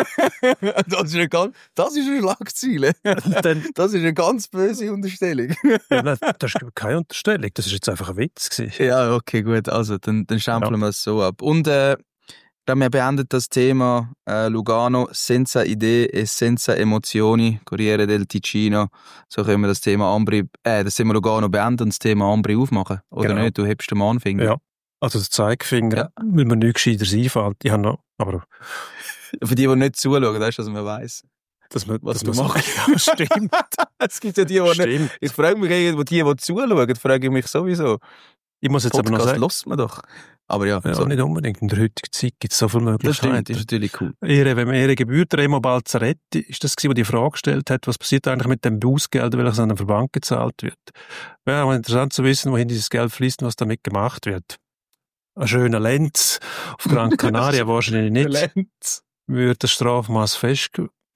das, ist eine ganz, das ist eine Schlagzeile. Das ist eine ganz böse Unterstellung. Ja, nein, das ist keine Unterstellung, das ist jetzt einfach ein Witz gewesen. Ja, okay, gut. Also, dann, dann stempeln ja. wir es so ab. Und äh, wir beenden das Thema äh, Lugano senza idee e senza emozioni, Corriere del Ticino. So können wir das Thema Ambri, äh, das Thema Lugano beenden und das Thema Ambri aufmachen. Oder genau. Nicht? Du hebst den Mahnfinger. Ja. Also der Zeigefinger, ja. Weil mir nichts Gescheiteres einfällt. Ich habe noch, aber... Für die, die nicht zuschauen, das ist, dass man weiss, dass man, was dass du machst. Ja, stimmt. Es gibt ja die, die stimmt. nicht... Ich frage mich irgendwo, die, die zuschauen, frage ich mich sowieso. Ich muss jetzt Podcast aber noch sagen... Podcast man doch. Aber ja, ja so. Nicht unbedingt. In der heutigen Zeit gibt es so viele Möglichkeiten. Das stimmt, das ist natürlich cool. Ihre, wenn man ihre gebührt, Remo Balzaretti, ist das gewesen, wo die Frage gestellt hat, was passiert eigentlich mit dem Bußgeld, welches an den Verband gezahlt wird. Wäre auch interessant zu wissen, wohin dieses Geld fließt und was damit gemacht wird. Ein schöner Lenz auf Gran Canaria wahrscheinlich nicht. Lenz. Wird das Strafmaß fest,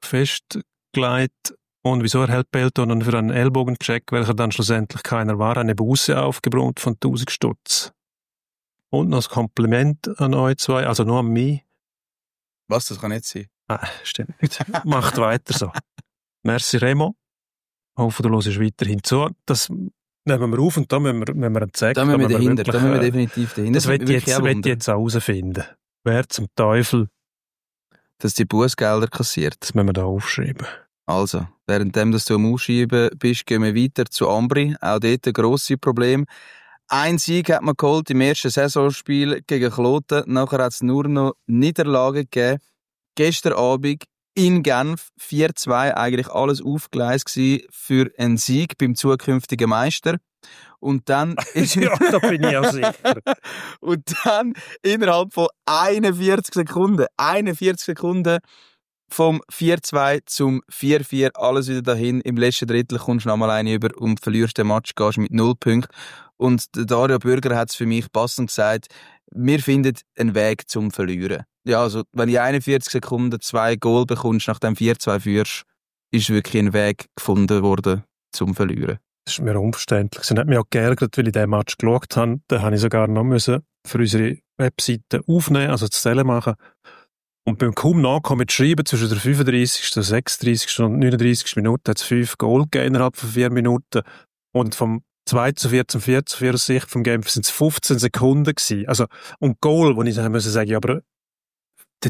festgelegt. Und wieso erhält Beltonen für einen Ellbogencheck, welcher dann schlussendlich keiner war, eine Buße aufgebrummt von tausend Stutz? Und noch ein Kompliment an euch zwei, also nur an mich. Was, das kann nicht sein? Ah, stimmt. Macht weiter so. Merci Remo. Ich hoffe, du hörst weiterhin zu. Das nehmen wir auf und da müssen wir, müssen wir einen Zeig. Da müssen wir dahinter, da müssen wir definitiv dahinter. Das, das will ich jetzt, will ich jetzt auch herausfinden. Wer zum Teufel dass die Bußgelder kassiert. Das müssen wir da aufschreiben. Also, währenddem dass du am Aufschreiben bist, gehen wir weiter zu Ambri. Auch dort ein grosses Problem. Ein Sieg hat man geholt im ersten Saisonspiel gegen Kloten. Nachher hat es nur noch Niederlagen gegeben. Gestern Abend in Genf vier zwei eigentlich alles aufgeleistet für einen Sieg beim zukünftigen Meister. Und dann ist ja, da bin ich auch sicher. Und dann innerhalb von einundvierzig Sekunden, einundvierzig Sekunden vom vier zwei zum vier vier, alles wieder dahin. Im letzten Drittel kommst du nochmal eine über und verlierst den Match, gehst mit null Punkten. Und Dario Bürger hat es für mich passend gesagt, wir finden einen Weg zum Verlieren. Ja, also, wenn du in einundvierzig Sekunden zwei Goal bekommst, nach dem vier zwei führst, ist wirklich ein Weg gefunden worden zum Verlieren. Das ist mir unverständlich. Sie hat mich auch geärgert, weil ich diesen Match geschaut habe. Da habe ich sogar noch müssen für unsere Webseite aufnehmen, also zu Zählen machen. Und beim kaum Nachkommen mit Schreiben zwischen der fünfunddreißigsten, sechsunddreißigsten und neununddreißigsten Minute hat es fünf Goal gegeben innerhalb von vier Minuten. Und vom zwei zu vier zum vier zu vier aus Sicht vom Game sind es fünfzehn Sekunden gewesen. Also, und Goal, wo ich dann müssen sagen, ja, aber das,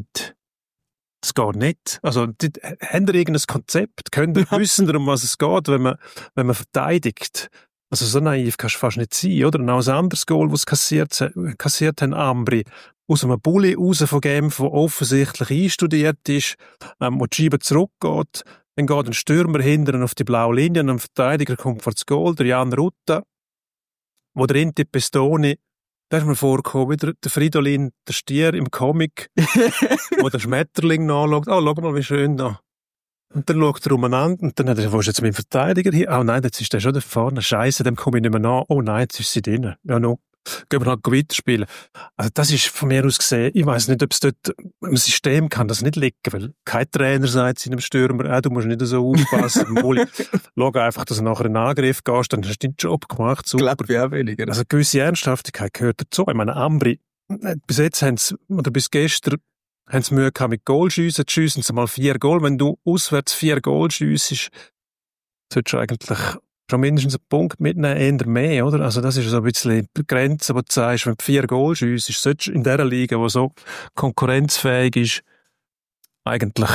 das geht nicht. Also, das, habt ihr irgendein Konzept? Könnt ihr wissen, um was es geht, wenn man, wenn man verteidigt? Also, so naiv kannst du fast nicht sein, oder? Und auch ein anderes Goal, das kassiert, kassiert haben, Ambri, aus einem Bulli raus von Genf, der offensichtlich einstudiert ist, ähm, wo die Scheibe zurückgeht, dann geht ein Stürmer hinten auf die blaue Linie und ein Verteidiger kommt vor das Goal, der Jan Rutta, wo der Inti Pestoni, da ist mir vorgekommen, wieder der Fridolin, der Stier im Comic, wo der Schmetterling nachschaut, oh, schau mal, wie schön da. Und dann schaut er umeinander und dann hat er, wo ist jetzt mein Verteidiger hier? Oh nein, jetzt ist der schon da vorne, scheisse, dem komme ich nicht mehr nach. Oh nein, jetzt ist sie drin. Ja, no. Gehen wir halt weiterspielen. Also das ist von mir aus gesehen, ich weiss nicht, ob es dort im System kann das nicht liegen, weil kein Trainer sagt seinem Stürmer, äh, du musst nicht so aufpassen, schau einfach, dass du nachher in den Angriff gehst, dann hast du deinen Job gemacht. Super. Glaube ich auch weniger. Also eine gewisse Ernsthaftigkeit gehört dazu. Ich meine, Ambri, bis jetzt haben sie, oder bis gestern, haben sie Mühe gehabt mit Goalschiessen, jetzt schiessen sie mal vier Goal. Wenn du auswärts vier Goal schiessest, solltest du eigentlich schon mindestens einen Punkt mitnehmen, eher mehr, oder? Also das ist so ein bisschen die Grenze, wo du sagst, wenn du vier Goal schiessest, solltest du in dieser Liga, die so konkurrenzfähig ist, eigentlich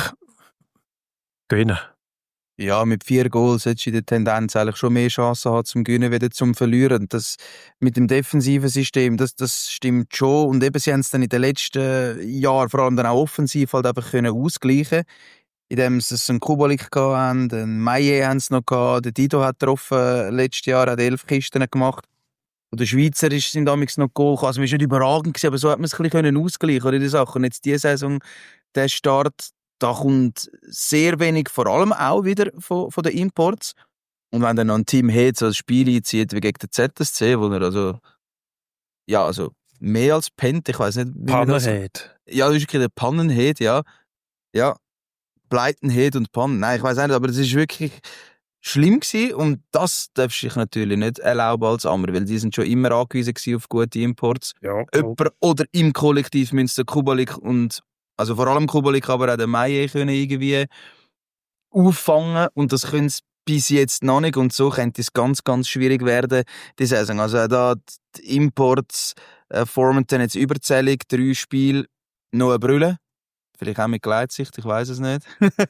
gewinnen. Ja, mit vier Goals hättest du in der Tendenz eigentlich schon mehr Chancen haben zum Gewinnen, wie zum Verlieren. Das mit dem defensiven System, das, das stimmt schon. Und eben, sie haben es dann in den letzten Jahren vor allem dann auch offensiv halt einfach können ausgleichen, indem sie einen Kubalik hatten, einen Maillet haben sie noch gehabt, der Dido hat getroffen, letztes Jahr hat elf Kisten gemacht. Und der Schweizer ist in damals noch Goal gekommen. Also, es war nicht überragend gewesen, aber so hat man es ein bisschen ausgleichen können, die Sache. Und jetzt diese Saison, der Start, da kommt sehr wenig, vor allem auch wieder von, von den Imports. Und wenn dann noch ein Team hat, so ein Spiel einzieht wie gegen den Z S C, wo er also, ja, also mehr als pennt, ich weiss nicht, wie man das... Pannenhead. Ja, das ist wirklich der Pannenhead, ja. Ja, Pleitenhead und Pannen. Nein, ich weiss nicht, aber das ist wirklich schlimm gewesen. Und das darfst du dich natürlich nicht erlauben als Ammer, weil die sind schon immer angewiesen gewesen auf gute Imports. Ja, Jemand oder im Kollektiv müssen der Kubalik und also vor allem Kubalik, aber auch der Maillet können irgendwie auffangen und das können sie bis jetzt noch nicht und so könnte es ganz, ganz schwierig werden, die Saison. Also da die Imports äh, formen dann jetzt überzählig, drei Spiele, noch eine Brille, vielleicht auch mit Gleitsicht, ich weiss es nicht.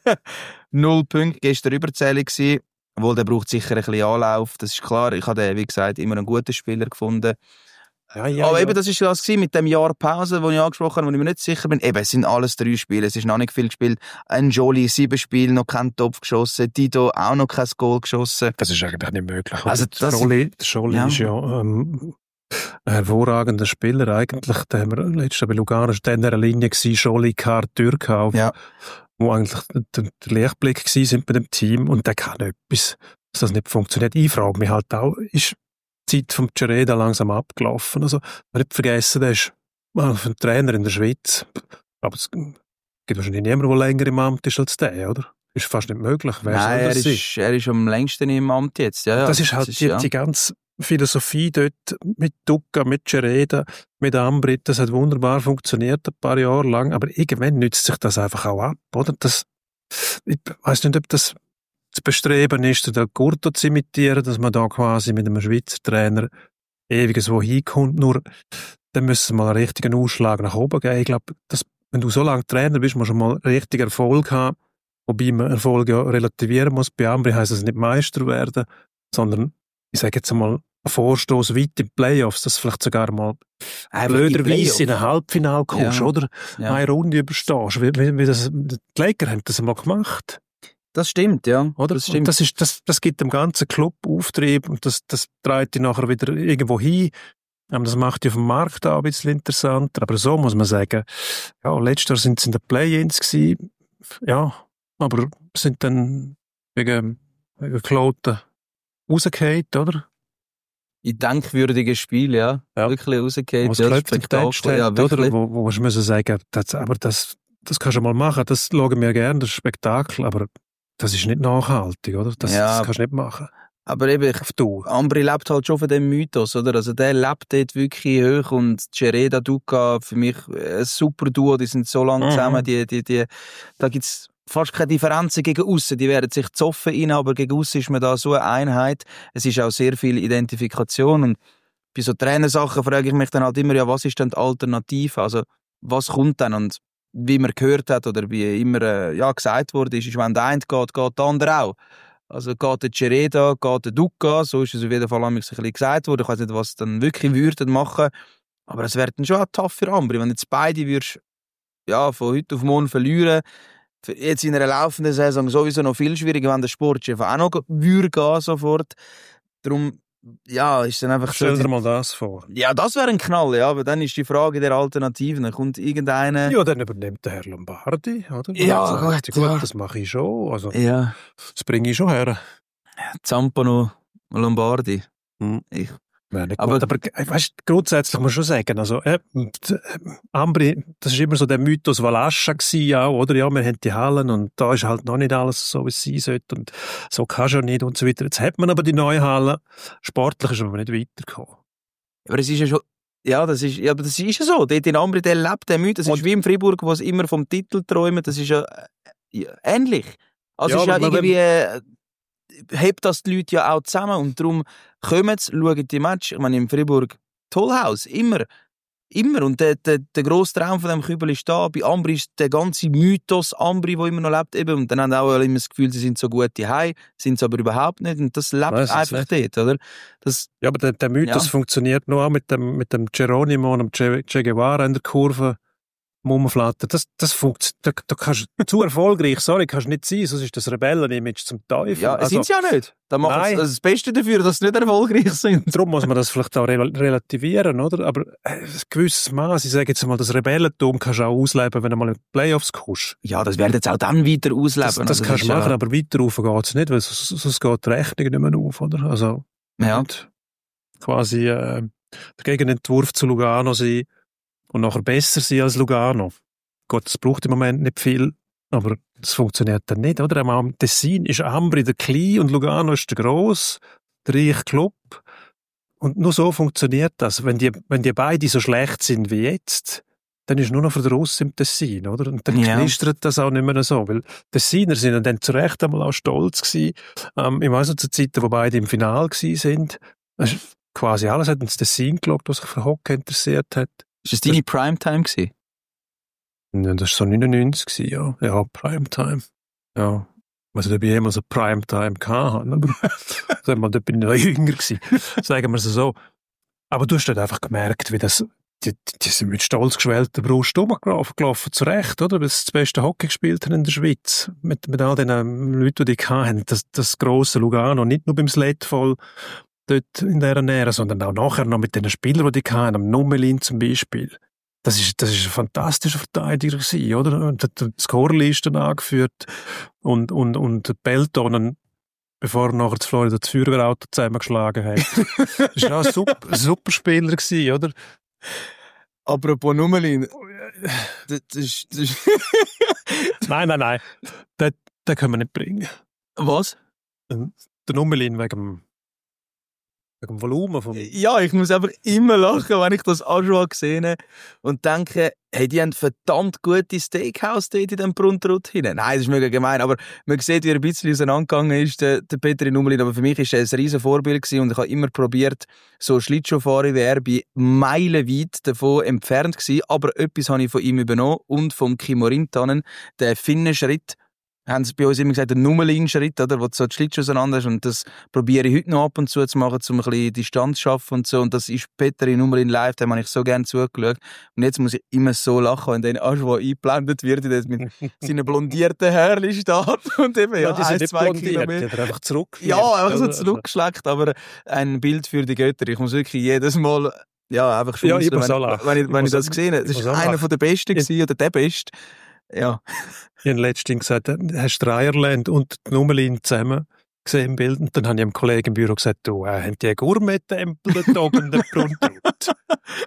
Null Punkte, gestern überzählig gewesen, obwohl der braucht sicher ein bisschen Anlauf, das ist klar. Ich habe den, wie gesagt, immer einen guten Spieler gefunden. Ja, ja, aber ja. eben, das war das mit dem Jahr Pause, das ich angesprochen habe, wo ich mir nicht sicher bin. Eben, es sind alles drei Spiele, es ist noch nicht viel gespielt. Ein Jolie, sieben Spiele, noch keinen Topf geschossen. Dido, auch noch kein Goal geschossen. Das ist eigentlich nicht möglich. Also das, Jolie, Jolie ja. ist ja ähm, ein hervorragender Spieler eigentlich. Da haben wir letztes bei Lugano in dieser Linie gewesen, Jolie, Kart, Türkau, ja. wo eigentlich der, der Lichtblick gewesen sind bei dem Team. Und der kann etwas, dass das nicht funktioniert. Ich frage mich halt auch, ist die Zeit vom Cereda langsam abgelaufen. Also, nicht vergessen, der ist ein Trainer in der Schweiz. Aber es gibt wahrscheinlich niemanden, der länger im Amt ist als der, oder? Ist fast nicht möglich. Wer Nein, er ist, er ist am längsten im Amt jetzt. Ja, ja. Das ist halt das ist, die, ja. die ganze Philosophie dort mit Ducca, mit Cereda, mit Ambrit. Das hat wunderbar funktioniert ein paar Jahre lang. Aber irgendwann nützt sich das einfach auch ab, oder? Das, ich weiss nicht, ob das das Bestreben ist, den Gurto zu imitieren, dass man da quasi mit einem Schweizer Trainer ewiges wo hinkommt. Nur, dann müssen wir mal einen richtigen Ausschlag nach oben geben. Ich glaube, wenn du so lange Trainer bist, musst du mal richtig Erfolg haben. Wobei man Erfolg ja relativieren muss. Bei Ambri heisst es nicht Meister werden, sondern, ich sage jetzt einmal, ein Vorstoß weit in die Playoffs, dass du vielleicht sogar mal blöderweise in ein Halbfinale kommst, ja. Oder? Ja. Eine Runde überstehst. Wie, wie, wie das, die Laker haben das einmal gemacht. Das stimmt, ja. Oder? Das, stimmt. Das, ist, das, das gibt dem ganzen Club Auftrieb und das, das treibt dich nachher wieder irgendwo hin. Das macht dich auf dem Markt auch ein bisschen interessanter. Aber so muss man sagen, ja, letztes Jahr sind es in den Play-Ins gewesen. Ja, aber sind dann wegen, wegen Kloten rausgefallen, oder? In denkwürdigen Spiel, ja. ja. Wirklich rausgefallen. Was ja, Spektakel, ja, oder? Wo, wo man sagen, das, aber das, das kannst du mal machen, das schauen wir gerne, das ist Spektakel, aber das ist nicht nachhaltig, oder? Das, Ja. das kannst du nicht machen. Aber eben, ich, Ambri lebt halt schon von dem Mythos, oder? Also der lebt dort wirklich hoch und Cereda, Duca, für mich ein super Duo, die sind so lange zusammen, mhm. die, die, die, da gibt's fast keine Differenzen gegen aussen, die werden sich zoffen rein, aber gegen aussen ist man da so eine Einheit. Es ist auch sehr viel Identifikation und bei so Trainersachen frage ich mich dann halt immer, ja, was ist denn die Alternative? Also, was kommt dann? Und wie man gehört hat oder wie immer äh, ja, gesagt wurde, ist, ist, wenn der eine geht, geht der andere auch. Also geht der Cereda, geht der Duca, so ist es auf jeden Fall ein bisschen gesagt worden. Ich weiß nicht, was sie dann wirklich würden machen, aber es wäre dann schon tough für Ambri. Wenn jetzt beide würdest, ja, von heute auf morgen verlieren, jetzt in einer laufenden Saison sowieso noch viel schwieriger, wenn der Sportchef auch noch würde gehen sofort. Darum, ja, ist dann einfach Stell so... dir mal das vor. Ja, das wäre ein Knall, ja, aber dann ist die Frage der Alternativen. Dann kommt irgendeine... Ja, dann übernimmt der Herr Lombardi, oder? Ja, sagt, gut, gut, ja. Das mache ich schon. Also, ja. Das bringe ich schon her. Zampano, Lombardi. Hm. Ich... Ja, nicht aber, aber weißt, grundsätzlich muss man schon sagen, also, äh, Ambri, das ist immer so der Mythos Valascha gewesen, auch, oder? Ja, wir haben die Hallen und da ist halt noch nicht alles so, wie es sein sollte und so kann schon nicht und so weiter. Jetzt hat man aber die neue Halle. Sportlich ist man nicht weitergekommen. Aber es ist ja schon, ja, das ist, ja, aber das ist ja so. Dort in Ambri, der lebt der Mythos. Das ist wie in Freiburg, wo sie immer vom Titel träumen. Das ist ja, ja ähnlich. Also, es ja, ist ja irgendwie, äh, hebt das die Leute ja auch zusammen und darum kommen sie, schauen die Match. Ich meine, in Freiburg, Tollhaus, immer, immer. Und der, der, der grosse Traum von dem Kübel ist da. Bei Ambri ist der ganze Mythos Ambri, der immer noch lebt. Eben. Und dann haben auch alle immer das Gefühl, sie sind so gut daheim, sind sie aber überhaupt nicht. Und das lebt Weiss einfach dort, oder? Das, ja, aber der, der Mythos ja. funktioniert nur auch mit dem, mit dem Geronimo und dem Che, che Guevara in der Kurve. Mummenflatter, das, das funktioniert, da, da kannst du zu erfolgreich, sorry, kannst nicht sein, sonst ist das Rebellen-Image zum Teufel. Ja, also, sind sie ja nicht. Da machen sie das Beste dafür, dass sie nicht erfolgreich sind. Darum muss man das vielleicht auch relativieren, oder? Aber ein gewisses Maß, ich sage jetzt mal, das Rebellentum kannst du auch ausleben, wenn du mal in die Playoffs kommst. Ja, das werden jetzt auch dann weiter ausleben. Das, das also, kannst du machen, ja. aber weiter rauf geht es nicht, weil sonst geht die Rechnung nicht mehr auf, oder? Also, ja. quasi äh, der Gegenentwurf zu Lugano sein, und nachher besser sein als Lugano. Gott, das braucht im Moment nicht viel, aber das funktioniert dann nicht, oder? Am Tessin ist Ambri der klein und Lugano ist der gross, der reiche Club. Und nur so funktioniert das. Wenn die, wenn die beide so schlecht sind wie jetzt, dann ist nur noch für den Russ im Tessin, oder? Und dann ja. knistert das auch nicht mehr so, weil Tessiner sind dann zu Recht einmal auch stolz gewesen. Ähm, ich weiss noch zu Zeiten, wo beide im Finale gewesen sind. Quasi alles hat ins Tessin geschaut, was sich für Hockey interessiert hat. Ist das deine Primetime gewesen? Ja, das war so neunundneunzig gewesen, ja. Ja, Primetime. Ja. Also, da bin ich immer so Primetime gehabt, aber da bin ich noch jünger gewesen. Sagen wir es so. Aber du hast dort einfach gemerkt, wie das, die, die sind mit stolz geschwellter Brust rumgelaufen, zu Recht, oder? Weil sie das beste Hockey gespielt haben in der Schweiz. Mit, mit all den Leuten, die die hatten. Das, das grosse Lugano, nicht nur beim Sledvoll, dort in dieser Nähe, sondern auch nachher noch mit den Spielern, die die hatten, am Nummelin zum Beispiel. Das ist, das ist ein fantastischer Verteidiger gewesen, oder? Und hat die Scorerlisten angeführt und, und, und Peltonen, bevor er nachher das Florida das Feuerwehrauto zusammengeschlagen hat. Das war auch ein super, ein super Spieler gewesen, oder? Apropos Nummelin. Das, das, das nein, nein, nein. Den, den können wir nicht bringen. Was? Der Nummelin wegen dem Wegen dem Volumen vom... Ja, ich muss einfach immer lachen, wenn ich das auch schon gesehen habe und denke, hey, die haben verdammt gute Steakhouse dort in dem Bruntrut hinein. Nein, das ist mega gemein, aber man sieht, wie er ein bisschen auseinandergegangen ist, der, der Petri Nummelin. Aber für mich war er ein riesen Vorbild gewesen und ich habe immer probiert, so Schlittschuhfahren wie er, bei meilenweit davon entfernt gewesen. Aber etwas habe ich von ihm übernommen und vom Kimmo Rintanen, den Finnenschritt, haben sie bei uns immer gesagt, der Nummelin-Schritt, oder, wo du so die Schlittschuhe auseinander hast. Und das probiere ich heute noch ab und zu zu machen, um ein bisschen Distanz zu schaffen und so. Und das ist Peter in Nummelin live, dem habe ich so gerne zugeschaut. Und jetzt muss ich immer so lachen, wenn der Aschwo eingeblendet wird, der mit seinen blondierten Haaren steht. Und eben, ja, ja die sind ein, nicht zwei blondiert, Kilometer. Die hat er einfach zurück. Ja, einfach so zurückgeschleckt, aber ein Bild für die Götter. Ich muss wirklich jedes Mal, ja, einfach schmunzeln, ja, ich wenn, so wenn ich, wenn ich das gesehen habe. Das war einer der Besten gewesen, oder der Beste. Ja. Ich habe letztens gesagt, hast du Dreierland und die Nummelin zusammen gesehen im Bild? Und dann habe ich einem Kollegen im Büro gesagt, du, äh, haben die einen Gourmet-Tempel da oben in der Bruntrut?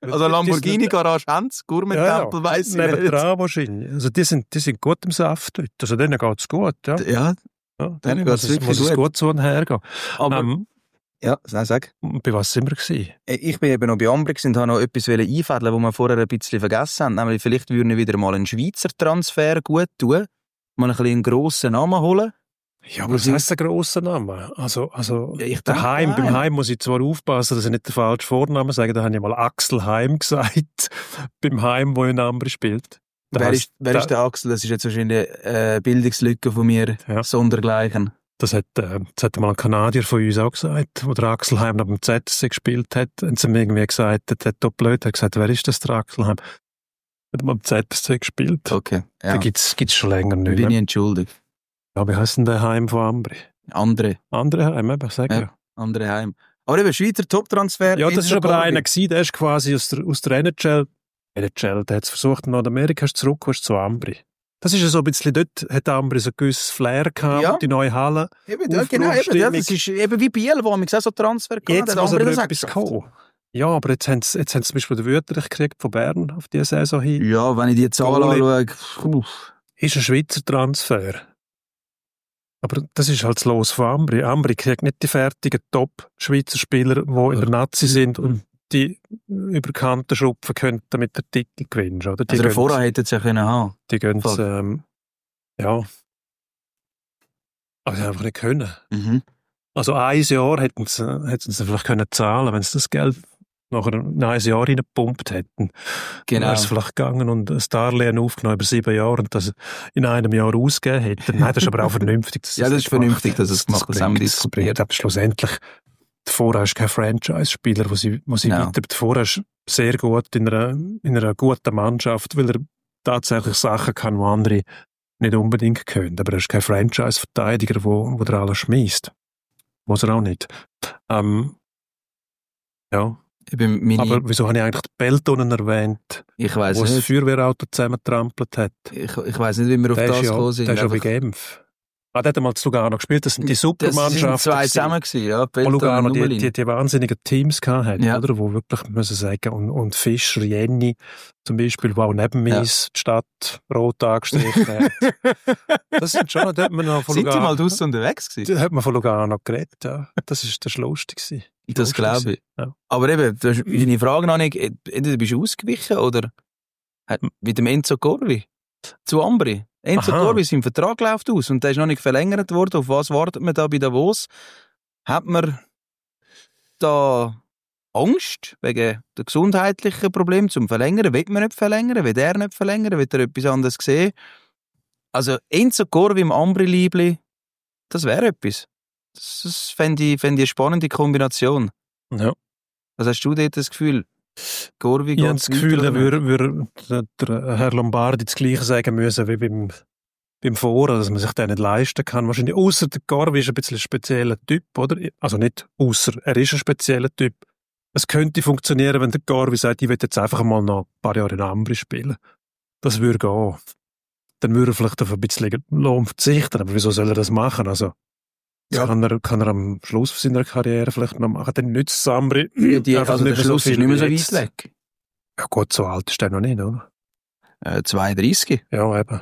Also Lamborghini-Garage haben sie, Gourmet-Tempel ja, ja. weiss ich Neben nicht. dran wahrscheinlich. Also die sind, die sind gut im Saft dort. Also denen geht's gut, ja. Ja, ja denen muss geht's es, wirklich muss es gut. gut zu und her gehen. Aber, ähm, ja, sag. Bei was sind wir gewesen? Ich bin eben noch bei Ambri und habe noch etwas einfädeln, was wir vorher ein bisschen vergessen haben. Nämlich, vielleicht würden wir wieder mal einen Schweizer Transfer gut tun. Mal ein bisschen einen grossen Namen holen. Ja, aber was heisst ein grosser Name? Also, also, ja, ich daheim, denke, beim Heim muss ich zwar aufpassen, dass ich nicht den falschen Vornamen sage, da habe ich mal Axel Heim gesagt. Beim Heim, wo in Ambri spielt. Da wer heisst, ist, wer da, ist der Axel? Das ist jetzt wahrscheinlich eine Bildungslücke von mir, ja. sondergleichen. Das hat, äh, das hat mal ein Kanadier von uns auch gesagt, wo der Axel Heim noch beim Z S C gespielt hat. Und sie haben irgendwie gesagt, der hat doch blöd, hat gesagt, wer ist das, der Axel Heim? Hat mal beim Z S C gespielt. Okay, ja. Den gibt's, gibt's schon länger nicht Bin mehr. ich entschuldigt. Ja, wie heisst denn der Heim von Ambri? Andere. Andere Heim, eben, sag ja. ja. Andere Heim. Aber eben, Schweizer Top-Transfer. Ja, das ist aber einer gewesen, der ist quasi aus der, aus der N H L, N H L, der hat es versucht, in Nordamerika zurückgekommen zu Ambri. Das ist ja so ein bisschen, dort hat Ambri so ein gewisses Flair gehabt, ja. die neue Halle. Eben, ja, genau, eben, ja, das ist eben wie Biel, wo man so Transfer kann. Jetzt muss aber etwas kommen. Ja, aber jetzt haben sie, jetzt haben sie zum Beispiel den Wörterich gekriegt von Bern auf diese Saison hin. Ja, wenn ich die Zahl anschaue. Ist ein Schweizer Transfer. Aber das ist halt das Los von Ambri. Ambri kriegt nicht die fertigen Top-Schweizer Spieler, die in der Nazi sind und die über Kanten schrupfen können, damit der Titel gewinnst. Oder? Die also der Vorrat hätte es ja können haben. Die gehen es, ähm, ja. Aber sie einfach nicht können. Mhm. Also ein Jahr hätten sie, hätten sie vielleicht können zahlen, wenn sie das Geld nachher in ein Jahr reingepumpt hätten. Genau. Dann wäre es vielleicht gegangen und ein Darlehen aufgenommen über sieben Jahre und das in einem Jahr ausgegeben hätten. Nein, das ist aber auch vernünftig. Ja, das ist vernünftig, dass es gemacht hat. Das bringt aber schlussendlich, davor ist kein Franchise-Spieler, wo sie, wo sie ja. weiter, davor ist sehr gut in einer, in einer guten Mannschaft, weil er tatsächlich Sachen kann, die andere nicht unbedingt können. Aber er ist kein Franchise-Verteidiger, wo, wo der alles schmiesst. Muss er auch nicht. Ähm, ja. Aber wieso habe ich eigentlich die Peltonen erwähnt? Ich weiss wo nicht. Wo das Feuerwehrauto zusammentrampelt hat. Ich, ich weiss nicht, wie wir auf der das gekommen sind. Der ist ja bei Genf. Ah, der hat einmal zu Lugano gespielt. Das sind die Supermannschaften. Das sind zwei zusammen gewesen, ja. Wo Lugano die, die, die wahnsinnigen Teams gehabt hat, ja. oder? Wo wirklich, müssen sagen, und, und Fischer, Jenny zum Beispiel, wo auch neben mir ja. die Stadt rot angestrichen hat. Das sind schon, da hat man noch von sind Lugano. Sie mal draussen unterwegs gewesen? Da hat man von Lugano geredet, ja. Das ist, das ist lustig gewesen. Das glaube ich. Ja. Aber eben, du hast deine Frage noch nicht, entweder bist du ausgewichen oder mit dem Enzo Corvi zu Ambri. Enzo Corvi, sein Vertrag läuft aus und der ist noch nicht verlängert worden. Auf was wartet man da bei Davos? Hat man da Angst wegen der gesundheitlichen Probleme zum Verlängern? Will man nicht verlängern? Will er nicht verlängern? Will er etwas anderes sehen? Also Enzo Corvi im Ambri-Liebli, das wäre etwas. Das, das fände ich, fände ich eine spannende Kombination. Ja. Was hast du dort das Gefühl? Corvi, ich habe das Gefühl, da würde, würde der, der Herr Lombardi das Gleiche sagen müssen wie beim, beim Vorher, dass man sich den nicht leisten kann. Wahrscheinlich, ausser der Corvi ist ein bisschen ein spezieller Typ, oder? Also nicht ausser, er ist ein spezieller Typ. Es könnte funktionieren, wenn der Corvi sagt, ich will jetzt einfach mal noch ein paar Jahre in Ambri spielen. Das würde gehen. Dann würde er vielleicht auf ein bisschen Lohn verzichten, aber wieso soll er das machen? Also, das ja. kann, er, kann er am Schluss seiner Karriere vielleicht noch machen. Dann nützt es Ambri. Ja, die, also der Schluss so ist nicht mehr so weit weg. Ja gut, so alt ist der noch nicht, oder? Äh, zweiunddreißig. Ja, eben.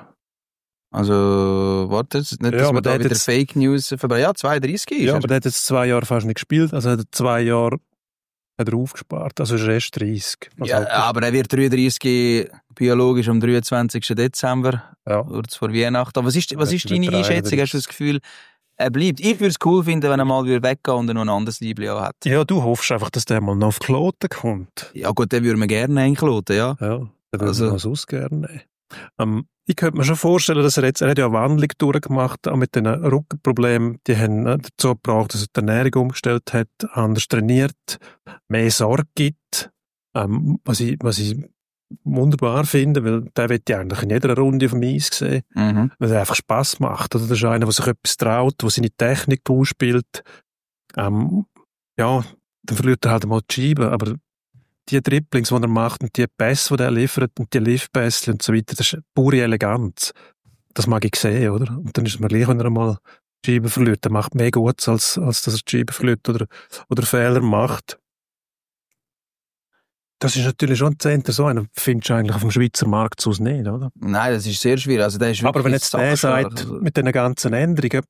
Also, warte, nicht, dass ja, man da wieder jetzt, Fake News verbreitet. Ja, zweiunddreißig ist Ja, er. aber der hat jetzt zwei Jahre fast nicht gespielt. Also hat er zwei Jahre hat er aufgespart. Also ist er erst dreißig. Also ja, aber er wird dreiunddreißig biologisch am dreiundzwanzigsten Dezember. Ja. Kurz vor Weihnachten. Aber was ist, was ist deine Einschätzung? Hast du das Gefühl, er bleibt? Ich würde es cool finden, wenn er mal wieder weggeht und er noch ein anderes Liebling hat. Ja, du hoffst einfach, dass der mal noch auf Kloten kommt. Ja gut, den würden wir gerne einkloten, ja. Ja, den würden also, wir sonst gerne nehmen. Ähm, ich könnte mir schon vorstellen, dass er jetzt, er hat ja eine Wandlung durchgemacht, auch mit den Rückenproblemen, die haben dazu gebracht, dass er die Ernährung umgestellt hat, anders trainiert, mehr Sorge gibt, ähm, was ich, was ich wunderbar finde, weil der wird ja eigentlich in jeder Runde auf dem Eis sehen, mhm. weil er einfach Spass macht. Oder das ist einer, der sich etwas traut, der seine Technik ausspielt. Ähm, ja, dann verliert er halt mal die Scheibe, aber die Dribblings, die er macht und die Pässe, die er liefert und die Liftpässe und so weiter, das ist pure Eleganz. Das mag ich sehen, oder? Und dann ist es mir gleich, wenn er mal die Scheibe verliert. Er macht mehr Gutes, als, als dass er die Scheibe verliert oder, oder Fehler macht. Das ist natürlich schon ein Center, so einen findest du eigentlich auf dem Schweizer Markt aus nicht, oder? Nein, das ist sehr schwierig. Also, der ist aber wenn jetzt der sagt, also, mit diesen ganzen Änderungen,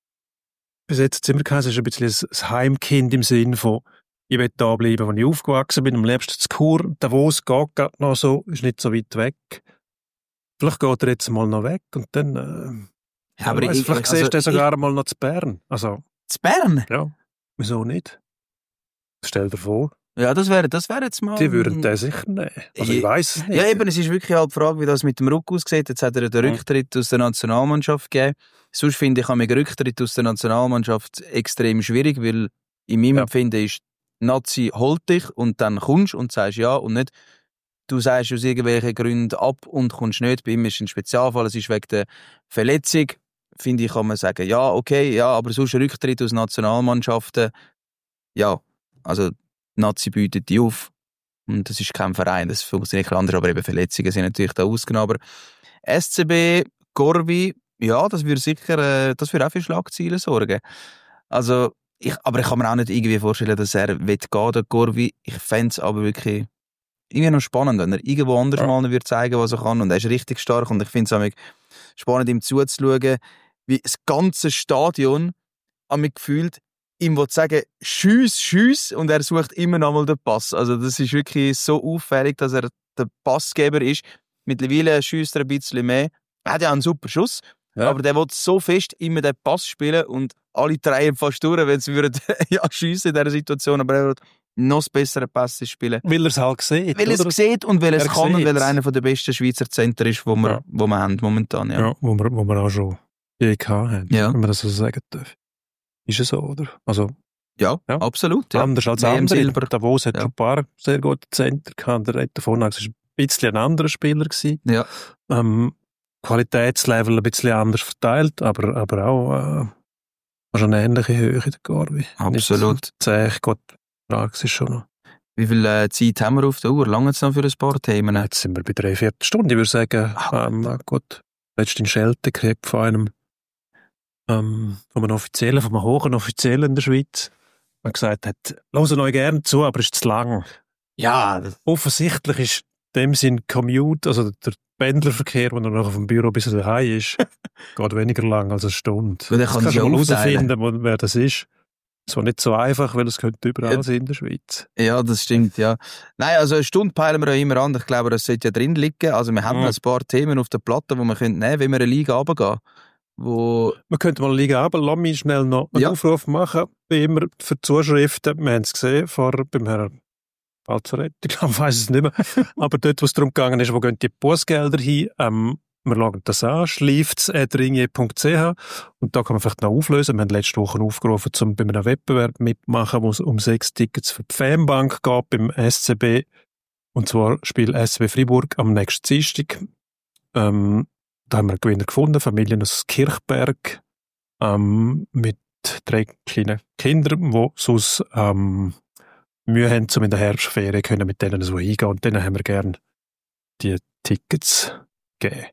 bis jetzt sind wir geheißen, ist ein bisschen ein Heimkind im Sinn von, ich will da bleiben, wo ich aufgewachsen bin, am liebsten zu Chur, Davos geht gerade noch so, ist nicht so weit weg. Vielleicht geht er jetzt mal noch weg und dann, äh, ja, aber weiss, ich, vielleicht also, siehst du sogar ich, mal noch zu Bern. Also, zu Bern? Ja, wieso nicht? Stell dir vor. Ja, das wäre das wär jetzt mal... Die würden den sicher nehmen. Also ich, ich weiss es nicht. Ja, eben, es ist wirklich halt die Frage, wie das mit dem Ruck aussieht. Jetzt hat er den Rücktritt aus der Nationalmannschaft gegeben. Sonst finde ich auch mit Rücktritt aus der Nationalmannschaft extrem schwierig, weil in meinem ja. Empfinden ist, Nazi holt dich und dann kommst und sagst ja und nicht, du sagst aus irgendwelchen Gründen ab und kommst nicht. Bei ihm ist ein Spezialfall, es ist wegen der Verletzung. Finde ich, kann man sagen, ja, okay, ja, aber sonst Rücktritt aus Nationalmannschaften, ja, also Nazi bietet die auf und das ist kein Verein, das funktioniert anders, aber eben Verletzungen sind natürlich da ausgenommen. Aber S C B, Corvi, ja, das würde sicher, äh, das würde auch für Schlagzeilen sorgen. Also, ich, aber ich kann mir auch nicht irgendwie vorstellen, dass er gehen will, der Corvi. Ich fände es aber wirklich irgendwie noch spannend, wenn er irgendwo anders ja. mal würde zeigen, was er kann. Und er ist richtig stark und ich finde es auch spannend, ihm zuzuschauen, wie das ganze Stadion an mich gefühlt ihm will sagen, schiess, schiess, und er sucht immer noch mal den Pass. Also das ist wirklich so auffällig, dass er der Passgeber ist. Mittlerweile schiesst er ein bisschen mehr. Er hat ja einen super Schuss, ja. aber der will so fest immer den Pass spielen und alle drehen fast durch, wenn sie würden ja schiessen in dieser Situation, aber er will noch das bessere Pässe spielen. Weil er es halt sieht. Weil er es sieht und weil er es kann sieht's. Und weil er einer der besten Schweizer Center ist, wo wir, ja. wo wir haben momentan. Ja, ja wo, wir, wo wir auch schon je gehabt haben, ja. wenn man das so sagen darf. Ist es so, oder? Also, ja, ja, absolut. Ja. Anders als andere. Silber. Davos hat ja. ein paar sehr gute Center gehabt. Der hat davon gesagt, es war ein bisschen ein anderer Spieler gewesen. Ja. Ähm, Qualitätslevel ein bisschen anders verteilt, aber, aber auch äh, schon eine ähnliche Höhe in der Corvi. Absolut. Zäh, Gott, frage es ist schon noch. Wie viel äh, Zeit haben wir auf der Uhr? Lange jetzt noch für ein paar Themen? Jetzt sind wir bei drei, vier Stunden. Ich würde sagen, Ach, ähm, Gott, letztens in Schelte gekriegt von einem Ähm, von einem Offiziellen, von einem hohen Offiziellen in der Schweiz, der gesagt hat, hören euch gerne zu, aber es ist zu lang. Ja. Das offensichtlich ist in dem Sinn Commute, also der Pendlerverkehr, der noch vom Büro bis daheim ist, geht weniger lang als eine Stunde. Weil kann kannst du mal herausfinden, wer das ist. Es war nicht so einfach, weil es könnte überall ja. sein in der Schweiz. Ja, das stimmt, ja. Nein, also eine Stunde peilen wir ja immer an. Ich glaube, das sollte ja drin liegen. Also wir haben mhm. ein paar Themen auf der Platte, die wir nehmen können, wenn wir eine Liga runtergehen. Wo man könnte mal liegen, aber lass mich schnell noch einen ja. Aufruf machen, wie immer für die Zuschriften. Wir haben es gesehen, vor, beim Herrn Balzaretti, ich glaube, ich weiss es nicht mehr. Aber dort, wo es darum gegangen ist, wo gehen die Bußgelder hin, ähm, wir schauen das an, schleift's at ringier punkt c h und da kann man vielleicht noch auflösen. Wir haben letzte Woche aufgerufen, um bei einem Wettbewerb mitmachen, wo es um sechs Tickets für die Fanbank geht beim S C B. Und zwar spielt S C B Freiburg am nächsten Dienstag. Ähm, Da haben wir einen Gewinner gefunden, Familien aus Kirchberg, ähm, mit drei kleinen Kindern, die sonst ähm, Mühe haben, um in der Herbstferien können mit denen so hingehen. Und denen haben wir gerne die Tickets gegeben.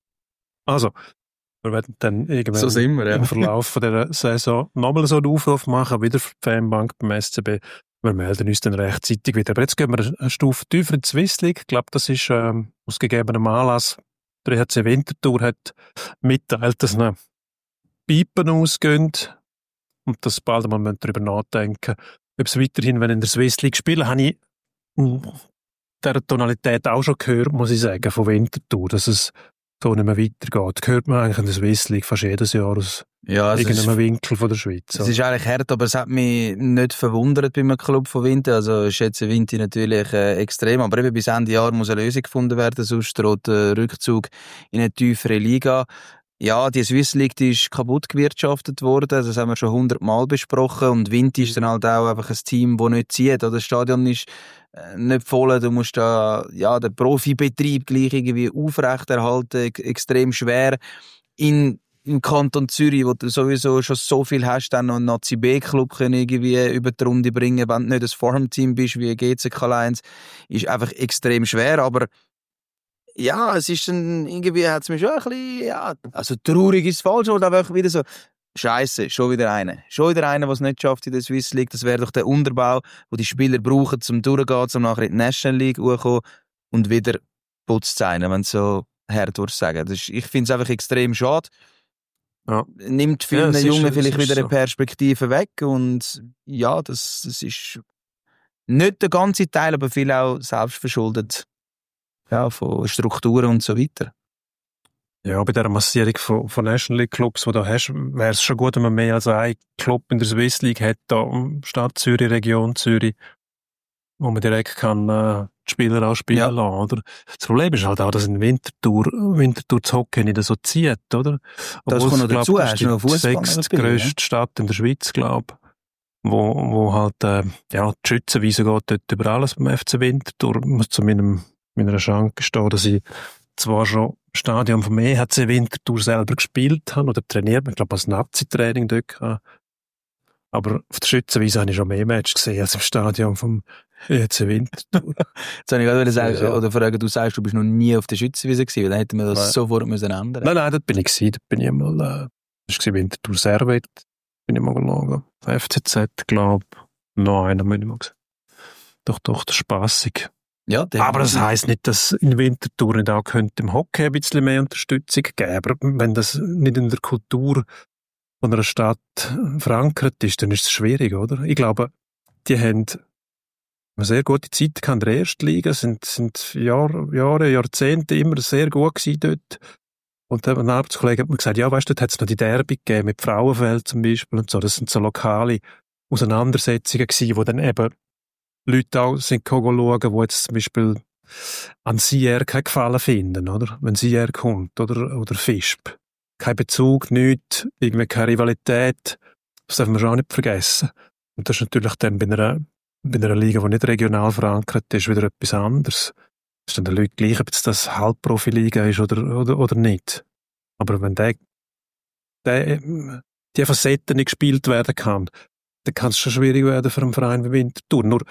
Also, wir werden dann irgendwann so wir, ja. im Verlauf von dieser Saison nochmal so einen Aufruf machen, wieder für die Fanbank beim S C B. Wir melden uns dann rechtzeitig wieder. Aber jetzt gehen wir eine Stufe tiefer in die Swiss League. Ich glaube, das ist ähm, aus gegebenem Anlass. Der E H C Winterthur hat mitteilt, dass noch Pipen ausgehen und dass bald mal darüber nachdenken, ob es weiterhin, wenn in der Swiss League spielen, habe ich in dieser Tonalität auch schon gehört, muss ich sagen, von Winterthur, dass es so nicht mehr weitergeht. Hört man eigentlich in der Swiss League fast jedes Jahr aus ja, irgendeinem Winkel von der Schweiz. Es ist eigentlich hart, aber es hat mich nicht verwundert bei einem Club von Winter. Also ich schätze Winter natürlich äh, extrem, aber eben bis Ende Jahr muss eine Lösung gefunden werden, sonst droht der Rückzug in eine tiefere Liga. Ja, die Swiss League, die ist kaputt gewirtschaftet worden, das haben wir schon hundertmal besprochen und Winter ist dann halt auch einfach ein Team, das nicht zieht. Das Stadion ist äh, nicht voll, du musst da ja, den Profibetrieb gleich irgendwie aufrechterhalten, extrem schwer. In im Kanton Zürich, wo du sowieso schon so viel hast, dann noch einen Nazi-B-Club irgendwie über die Runde bringen, wenn du nicht ein Farmteam bist wie G C K eins, ist einfach extrem schwer, aber ja, es ist dann, irgendwie hat es mir schon ein bisschen, ja, also traurig ist falsch, oder einfach wieder so, Scheiße, schon wieder einer. Schon wieder einer, der es nicht schafft in der Swiss League. Das wäre doch der Unterbau, den die Spieler brauchen, zum durchzugehen, um nachher in die National League hochzukommen und wieder putzt zu sein, wenn so hart sagen. Das ist, ich finde es einfach extrem schade. Ja. Nimmt vielen Ja, Jungen ist, vielleicht wieder so. eine Perspektive weg und ja, das, das ist nicht der ganze Teil, aber viel auch selbstverschuldet, ja, von Strukturen und so weiter. Ja, bei dieser Massierung von, von National League Clubs, die du hast, wäre es schon gut, wenn man mehr als einen Club in der Swiss League hat, da um Stadt Zürich, Region Zürich, wo man direkt kann, äh, die Spieler auch spielen ja. lassen, oder? Das Problem ist halt auch, dass in Winterthur, Winterthur das Hockey nicht so zieht, oder? Obwohl das kommt noch dazu, das hast du noch Fußball. Die sechstgrösste Stadt in der Schweiz, glaube ich. Wo, wo halt, äh, ja, die Schützenweise geht dort über alles beim F C Winterthur. Ich muss zu meinem, meiner Schranke stehen, dass ich zwar schon im Stadion vom E H C Winterthur selber gespielt habe oder trainiert, ich glaube, als Nazi-Training dort gehabt. Aber auf der Schützenweise habe ich schon mehr Matches gesehen als im Stadion vom E H C Winterthur. Jetzt habe ich gerade sagen, ja. oder fragen, du sagst, du bist noch nie auf der Schützenwiese gewesen, weil dann hätten wir das nein. sofort müssen ändern. Nein, nein, dort bin ich gewesen, dort bin ich mal, äh, das war Winterthur Servet, bin ich mal geschaut. F C Z, glaube ich, noch einer, muss ich mal sagen. Doch, doch, das ist spassig. Ja, aber das heisst nicht, dass in Winterthur nicht auch könnte im Hockey ein bisschen mehr Unterstützung geben. Aber wenn das nicht in der Kultur von einer Stadt verankert ist, dann ist es schwierig, oder? Ich glaube, die haben eine sehr gute Zeit gehabt in der ersten Liga, sind, sind Jahre, Jahre, Jahrzehnte immer sehr gut gewesen dort. Und ein Arbeitskollege hat mir gesagt, ja, weißt du, dort hat es noch die Derby gegeben, mit Frauenfeld zum Beispiel und so. Das sind so lokale Auseinandersetzungen gewesen, wo dann eben Leute auch sind schauen, die jetzt zum Beispiel an Sierre keinen Gefallen finden, oder? Wenn Sierre kommt, oder, oder Fisp. Kein Bezug, nichts, irgendwie keine Rivalität. Das darf man schon auch nicht vergessen. Und das ist natürlich dann bei einer, bei einer Liga, die nicht regional verankert ist, wieder etwas anderes. Es ist dann den Leuten gleich, ob das Halbprofi-Liga ist oder, oder, oder nicht. Aber wenn der, der, die Facetten nicht gespielt werden kann, dann kann es schon schwierig werden für einen Verein wie Winterthur. Nur,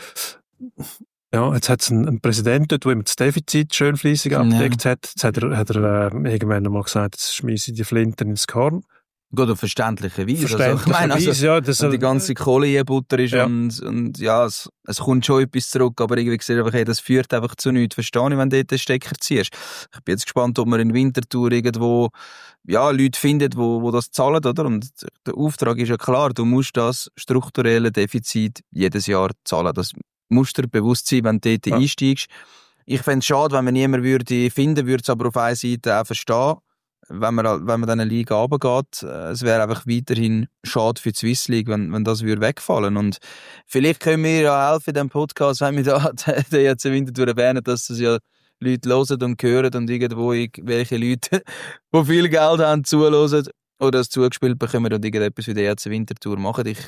ja, jetzt hat es einen, einen Präsidenten dort, der immer das Defizit schön fleissig abgedeckt ja. hat. Jetzt hat er, hat er äh, irgendwann einmal gesagt, jetzt schmeiße ich die Flinten ins Korn. Gut, auf verständliche Weise. Verständliche also, ich meine, also, Weise, ja. Das wenn die ganze Kohle in Butter ist ja. und, und ja, es, es kommt schon etwas zurück, aber irgendwie sehe ich einfach, hey, das führt einfach zu nichts. Verstehe ich, wenn du dort den Stecker ziehst. Ich bin jetzt gespannt, ob man in Winterthur irgendwo, ja, Leute findet, wo, wo das zahlen, oder? Und der Auftrag ist ja klar, du musst das strukturelle Defizit jedes Jahr zahlen. Das musst dir bewusst sein, wenn du dort ja. einsteigst. Ich fände es schade, wenn man niemanden würde finden, würde es aber auf einer Seite auch verstehen. Wenn man, wenn man dann eine Liga runtergeht, es wäre einfach weiterhin schade für die Swiss League, wenn, wenn das würde wegfallen. Und vielleicht können wir ja helfen in diesem Podcast, wenn wir da den jetzt im Winterthur erwähnen, dass das ja Leute hören und hören und irgendwo welche Leute, die viel Geld haben, zuhören oder es zugespielt bekommen und irgendetwas für die jetzt Winterthur machen. Ich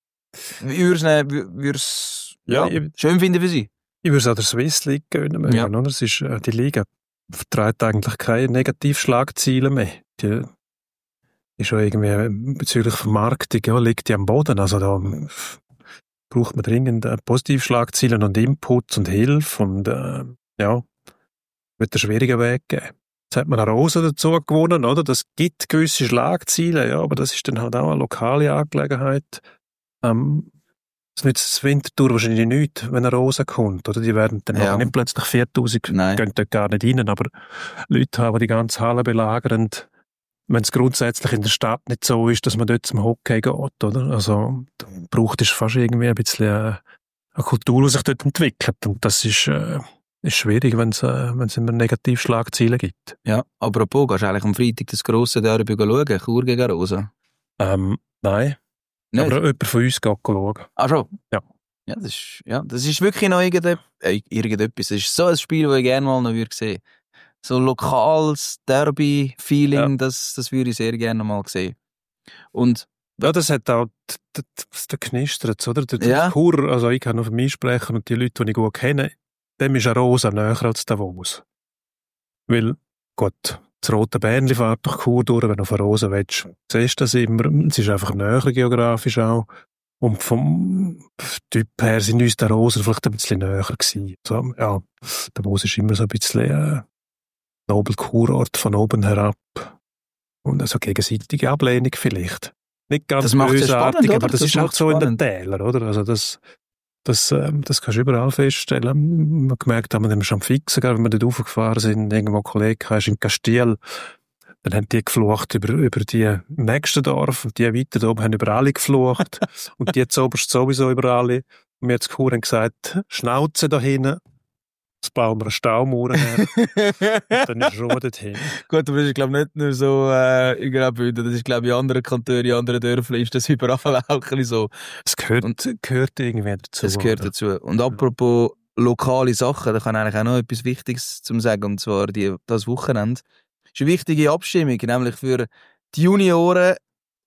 würde es ja, ja, schön finden für sie. Ich würde es auch der Swiss League gönnen. Ja. Oder? Es ist, die Liga vertreibt eigentlich keine Negativschlagziele mehr. Die ist schon irgendwie bezüglich Vermarktung, ja, liegt die am Boden. Also da braucht man dringend Positivschlagziele und Inputs und Hilfe und äh, ja, wird einen schwierigen Weg geben. Jetzt hat man eine Rose dazu gewonnen, oder? Das gibt gewisse Schlagziele, ja, aber das ist dann halt auch eine lokale Angelegenheit. Ähm, Das nützt das Winterthur wahrscheinlich nicht, wenn eine Rose kommt, oder? Die werden dann ja. nicht plötzlich viertausend, gehen dort gar nicht rein, aber Leute haben die ganze Halle belagern, wenn es grundsätzlich in der Stadt nicht so ist, dass man dort zum Hockey geht, oder? Also, da braucht es fast irgendwie ein bisschen eine, eine Kultur, die sich dort entwickelt, und das ist, äh, ist schwierig, wenn es, äh, wenn es immer Negativschlagziele gibt. Ja, apropos, gehst du eigentlich am Freitag das grosse Derby schauen, Chur gegen Rosa? Ähm, nein. Nicht. Aber jemand von uns geht schauen. Ach schon? Ja. Ja, das ist, ja, das ist wirklich noch irgendetwas. Äh, irgendetwas. Das ist so ein Spiel, das ich gerne mal noch würde sehen. So lokales Derby-Feeling, ja. das, das würde ich sehr gerne mal sehen. Und ja, das hat auch der knistert, oder? Der ja. Chur, also ich kann nur für mich sprechen und die Leute, die ich gut kenne, dem ist eine Rosa näher als Davos. Weil, gut, das rote Bähnchen fährt durch Chur durch, wenn du auf eine Rose willst. Siehst du das immer? Es ist einfach näher geografisch auch. Und vom Typ her sind uns die Rosen vielleicht ein bisschen näher gewesen. So, ja, der Davos ist immer so ein bisschen äh, Nobel-Kurort von oben herab. Und also gegenseitige Ablehnung vielleicht. nicht ganz das macht es bösartig, spannend, aber das, das ist halt so spannend. in den Tälern, oder? Also das, das, ähm, das kannst du überall feststellen. Wir gemerkt haben, wir schon am Fixen, wenn wir dort raufgefahren sind, irgendwo Kollegen hast in Castiel, dann haben die geflucht über, über die nächsten Dorf, und die weiter da oben haben über alle geflucht, und die jetzt oberst sowieso über alle. Und wir jetzt Kur haben gesagt, Schnauze da hinten, jetzt bauen wir eine Staumauer her. Und dann ist Ruhe dorthin. Gut, aber das ist, glaube ich, nicht nur so äh, in Graubünden. Das ist, glaube ich, in anderen Kantonen, in anderen Dörfern ist das überall auch ein bisschen so. Es gehört, und, gehört irgendwie dazu. Es gehört oder? dazu. Und apropos lokale Sachen, da kann eigentlich auch noch etwas Wichtiges zum sagen, und zwar die, das Wochenende. Das ist eine wichtige Abstimmung, nämlich für die Junioren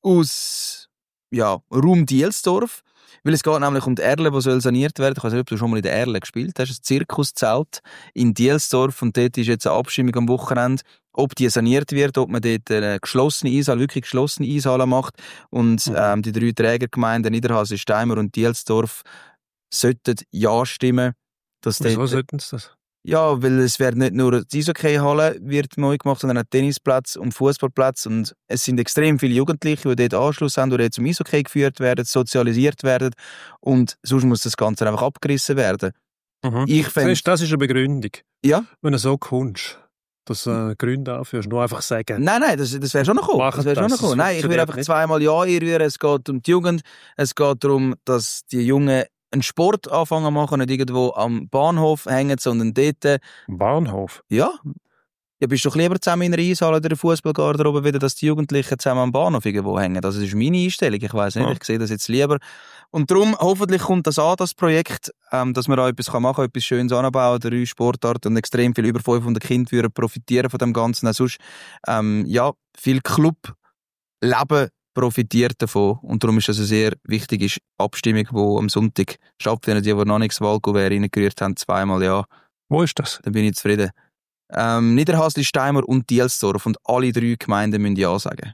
aus ja, Raum Dielsdorf. Weil es geht nämlich um die Erle, die soll saniert werden. Ich weiß nicht, ob du schon mal in der Erle gespielt hast. Ein Zirkuszelt in Dielsdorf. Und dort ist jetzt eine Abstimmung am Wochenende, ob die saniert wird, ob man dort eine geschlossene Eishalle, wirklich geschlossene Eishalle macht. Und Mhm. ähm, die drei Trägergemeinden Niederhasli, Steimer und Dielsdorf sollten Ja stimmen. Dass Wieso dort, sollten sie das? ja, weil es wird nicht nur die Eishockey-Halle wird neu gemacht, sondern auch Tennisplatz und Fußballplatz. Und es sind extrem viele Jugendliche, die dort Anschluss haben, die dort zum Eishockey geführt werden, sozialisiert werden. Und sonst muss das Ganze einfach abgerissen werden. Mhm. Ich fände, Siehst, das ist eine Begründung. ja? Wenn du so kommst, dass du äh, Gründe anführst, nur einfach sagen. Nein, nein, das, das wäre schon noch gekommen. Machen Das wäre schon das, noch gekommen. das Nein, ich würde funktioniert einfach nicht. zweimal Ja einrühren. Es geht um die Jugend. Es geht darum, dass die Jungen einen Sport anfangen machen, nicht irgendwo am Bahnhof hängen, sondern dort. Bahnhof. Ja. Ja, bist du doch lieber zusammen in einer Eishalle oder einer Fußballgarderobe, wieder, dass die Jugendlichen zusammen am Bahnhof irgendwo hängen. Das ist meine Einstellung. Ich weiss nicht, Ja. ich sehe das jetzt lieber. Und darum, hoffentlich kommt das an, das Projekt, ähm, dass man auch etwas machen kann, etwas Schönes anbauen, drei Sportarten und extrem viel, über fünfhundert Kinder würden profitieren von dem Ganzen. Auch sonst, ähm, ja, viel Clubleben profitiert davon. Und darum ist das eine sehr wichtige Abstimmung, die am Sonntag stattfindet. Die, die noch nicht das Wahlkuvert reingerührt haben, zweimal Ja. Wo ist das? Dann bin ich zufrieden. Ähm, Niederhasli, Steimer und Dielsdorf. Und alle drei Gemeinden müssen Ja sagen.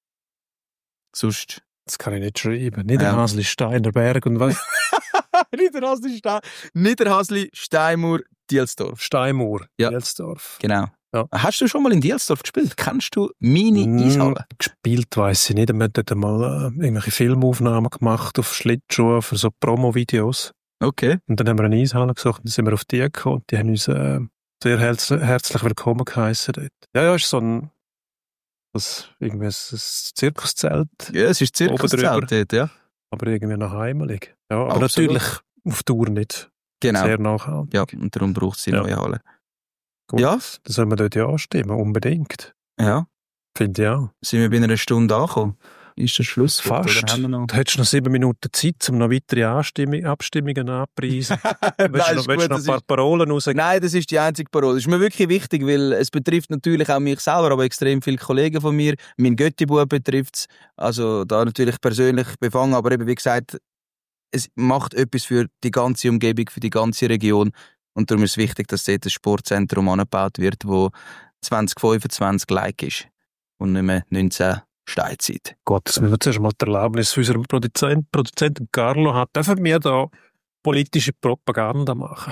Sonst... Das kann ich nicht schreiben. Niederhasli, Steiner Berg und was? Niederhasli, Ste Niederhasli, Steinmauer, Dielsdorf. Steinmauer, Ja. Dielsdorf. Genau. Ja. Hast du schon mal in Dielsdorf gespielt? Kennst du meine Mm, Eishalle? Gespielt weiss ich nicht. Wir haben dort mal äh, irgendwelche Filmaufnahmen gemacht auf Schlittschuhen für so Promo-Videos. Okay. Und dann haben wir eine Eishalle gesucht und dann sind wir auf die gekommen. Die haben uns äh, sehr herz herzlich willkommen geheissen dort. Ja, ja, ist so ein, das, irgendwie ein, ein Zirkuszelt, Ja, es ist Zirkuszelt drüber. dort, ja. aber irgendwie noch heimelig. Ja, aber Absolut. natürlich auf Dauer nicht. Genau. Sehr nachhaltig. Ja, und darum braucht es die Ja. neue Halle. Gut. Ja. Dann soll man dort ja anstimmen, unbedingt. Ja. Finde ich auch. Sind wir bei einer Stunde angekommen? Ist das Schluss? Fast. Oder haben wir noch? Du hättest noch sieben Minuten Zeit, um noch weitere Anstimmung, Abstimmungen anzupreisen. Willst du Nein, noch, ist willst du gut, noch ein das paar ist- Parolen rausgeben? Nein, das ist die einzige Parole. Das ist mir wirklich wichtig, weil es betrifft natürlich auch mich selber, aber extrem viele Kollegen von mir. Mein Götti-Bub betrifft es. Also da natürlich persönlich befangen, aber eben wie gesagt, es macht etwas für die ganze Umgebung, für die ganze Region. Und darum ist es wichtig, dass dort ein Sportzentrum angebaut wird, wo zwanzig fünfundzwanzig like ist und nicht mehr neunzehn Steinzeit. Gut, das müssen wir zuerst mal die Erlaubnis für unseren Produzent, Produzenten Carlo hat. Dürfen wir da politische Propaganda machen?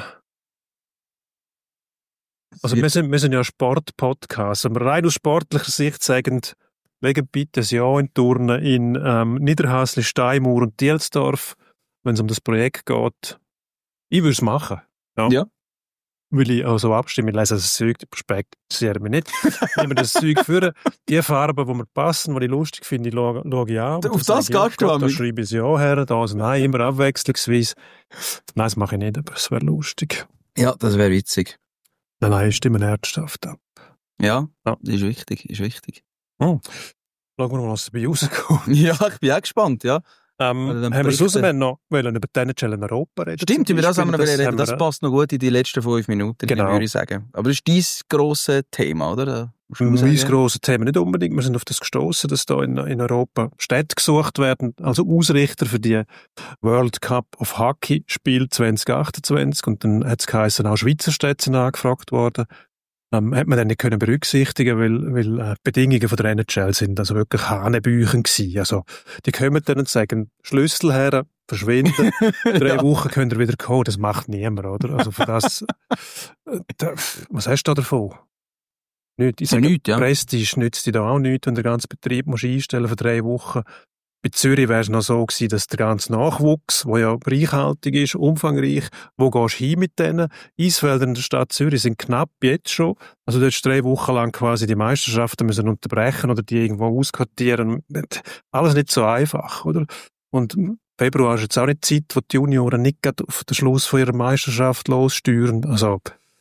Also wir sind, wir sind ja Sport-Podcast, aber rein aus sportlicher Sicht sagen, wegen bitte ein Ja in Turnen in ähm, Niederhasli, Steinmauer und Dielsdorf, wenn es um das Projekt geht. Ich würde es machen. Ja. Ja. Weil ich auch so abstimme, ich lese das Zeug, den Prospekt interessiert mich nicht. Ich nehme das Zeug für die Farben, die mir passen, die ich lustig finde, schaue, schaue ich an. Und Auf dann das sage ich, ja, gehst du, gut, Da Ami. schreibe ich es Ja her, da also Nein, immer abwechslungsweise. Nein, das mache ich nicht, aber es wäre lustig. Ja, das wäre witzig. Nein, nein, ich stimme ernsthaft ab. Ja, Ja. das ist wichtig, ist wichtig. Schauen wir mal, was dabei rauskommt. Ja, ich bin auch gespannt, ja. Ähm, Oder dann haben wir sonst berichten. noch wollen über die N H L in Europa reden? Stimmt, zum über das haben wir noch Beispiel? reden. Das haben wir- passt noch gut in die letzten fünf Minuten, Genau. würde ich sagen. Aber das ist dein grosses Thema, oder? Da musst du Mein sagen. grosses Thema nicht unbedingt. Wir sind auf das gestoßen, dass da in, in Europa Städte gesucht werden, also Ausrichter für die World Cup of Hockey Spiel zwanzig achtundzwanzig. Und dann hat es geheißen, auch Schweizer Städte sind angefragt worden. Ähm, hat man dann nicht können berücksichtigen, weil, weil äh, die Bedingungen von der N H L sind also wirklich Hanebüchen gewesen. Also, die kommen dann und sagen, Schlüssel her, verschwinden, drei Ja. Wochen könnt ihr wieder kommen. Das macht niemand, oder? Also, für das, äh, da, was hast du da davon? Nicht. Ich Ja, sage, nichts, ja. Prestige nützt dir da auch nichts, wenn der ganze Betrieb musst einstellen für drei Wochen. Bei Zürich wäre es noch so gewesen, dass der ganze Nachwuchs, der ja reichhaltig ist, umfangreich, wo gehst du hin mit denen? Eisfelder in der Stadt Zürich sind knapp jetzt schon. Also dort hast du drei Wochen lang quasi die Meisterschaften müssen unterbrechen oder die irgendwo ausquartieren. Alles nicht so einfach, oder? Und Februar ist jetzt auch nicht Zeit, wo die Junioren nicht gerade auf den Schluss von ihrer Meisterschaft lossteuern. Also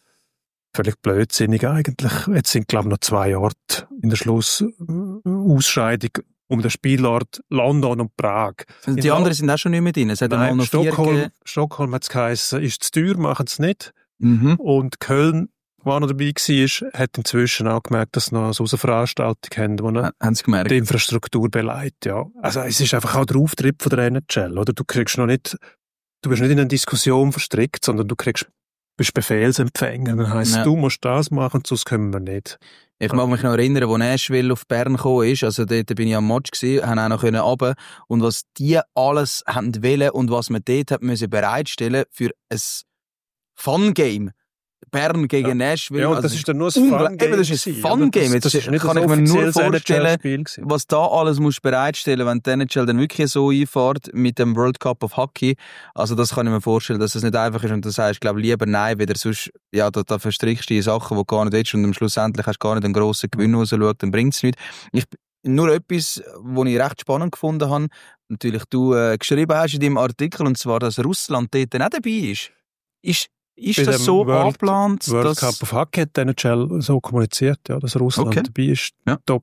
völlig blödsinnig eigentlich. Jetzt sind, glaube ich, noch zwei Orte in der Schlussausscheidung um den Spielort London und Prag. Also die anderen sind auch schon nicht mehr drin. Es hat Nein, noch Stockholm, Stockholm hat es geheißen, ist zu teuer, machen es nicht. Mhm. Und Köln, der noch dabei war, hat inzwischen auch gemerkt, dass sie noch so eine Veranstaltung haben, die ha, haben sie gemerkt. die Infrastruktur beleidigt. Ja. Also es ist einfach auch der Auftritt von der N H L. Oder? Du kriegst noch nicht, du bist nicht in eine Diskussion verstrickt, sondern du kriegst, bist Befehlsempfänger. Das heisst, ja. du musst das machen, sonst können wir nicht. Ich mag mich noch erinnern, als Nashville auf Bern gekommen ist, also dort bin ich am Match gewesen, haben auch noch können runter. Und was die alles haben wollen und was man dort hat müssen bereitstellen für ein Fun-Game. Bern gegen ja. Nashville. Ja, und also das ist dann nur ein Fun-Game. Eben, das ist ein Fun-Game. Das, das ist nicht kann ich mir nur vorstellen, was da alles musst bereitstellen, wenn die N H L dann wirklich so einfährt mit dem World Cup of Hockey. Also das kann ich mir vorstellen, dass es nicht einfach ist und du sagst, glaube lieber nein, wieder sonst, ja, da, da verstrickst du die Sachen, die du gar nicht willst und am Schlussendlich hast du gar nicht einen grossen Gewinn rausschaut, dann bringt es nichts. Ich, nur etwas, was ich recht spannend gefunden habe, natürlich du äh, geschrieben hast in deinem Artikel, und zwar, dass Russland dort nicht dabei ist. Ist Ist Bei das so World, angeplant? World dass Cup of Hockey hat die N H L so kommuniziert, ja, dass Russland okay. dabei ist. Ja. Top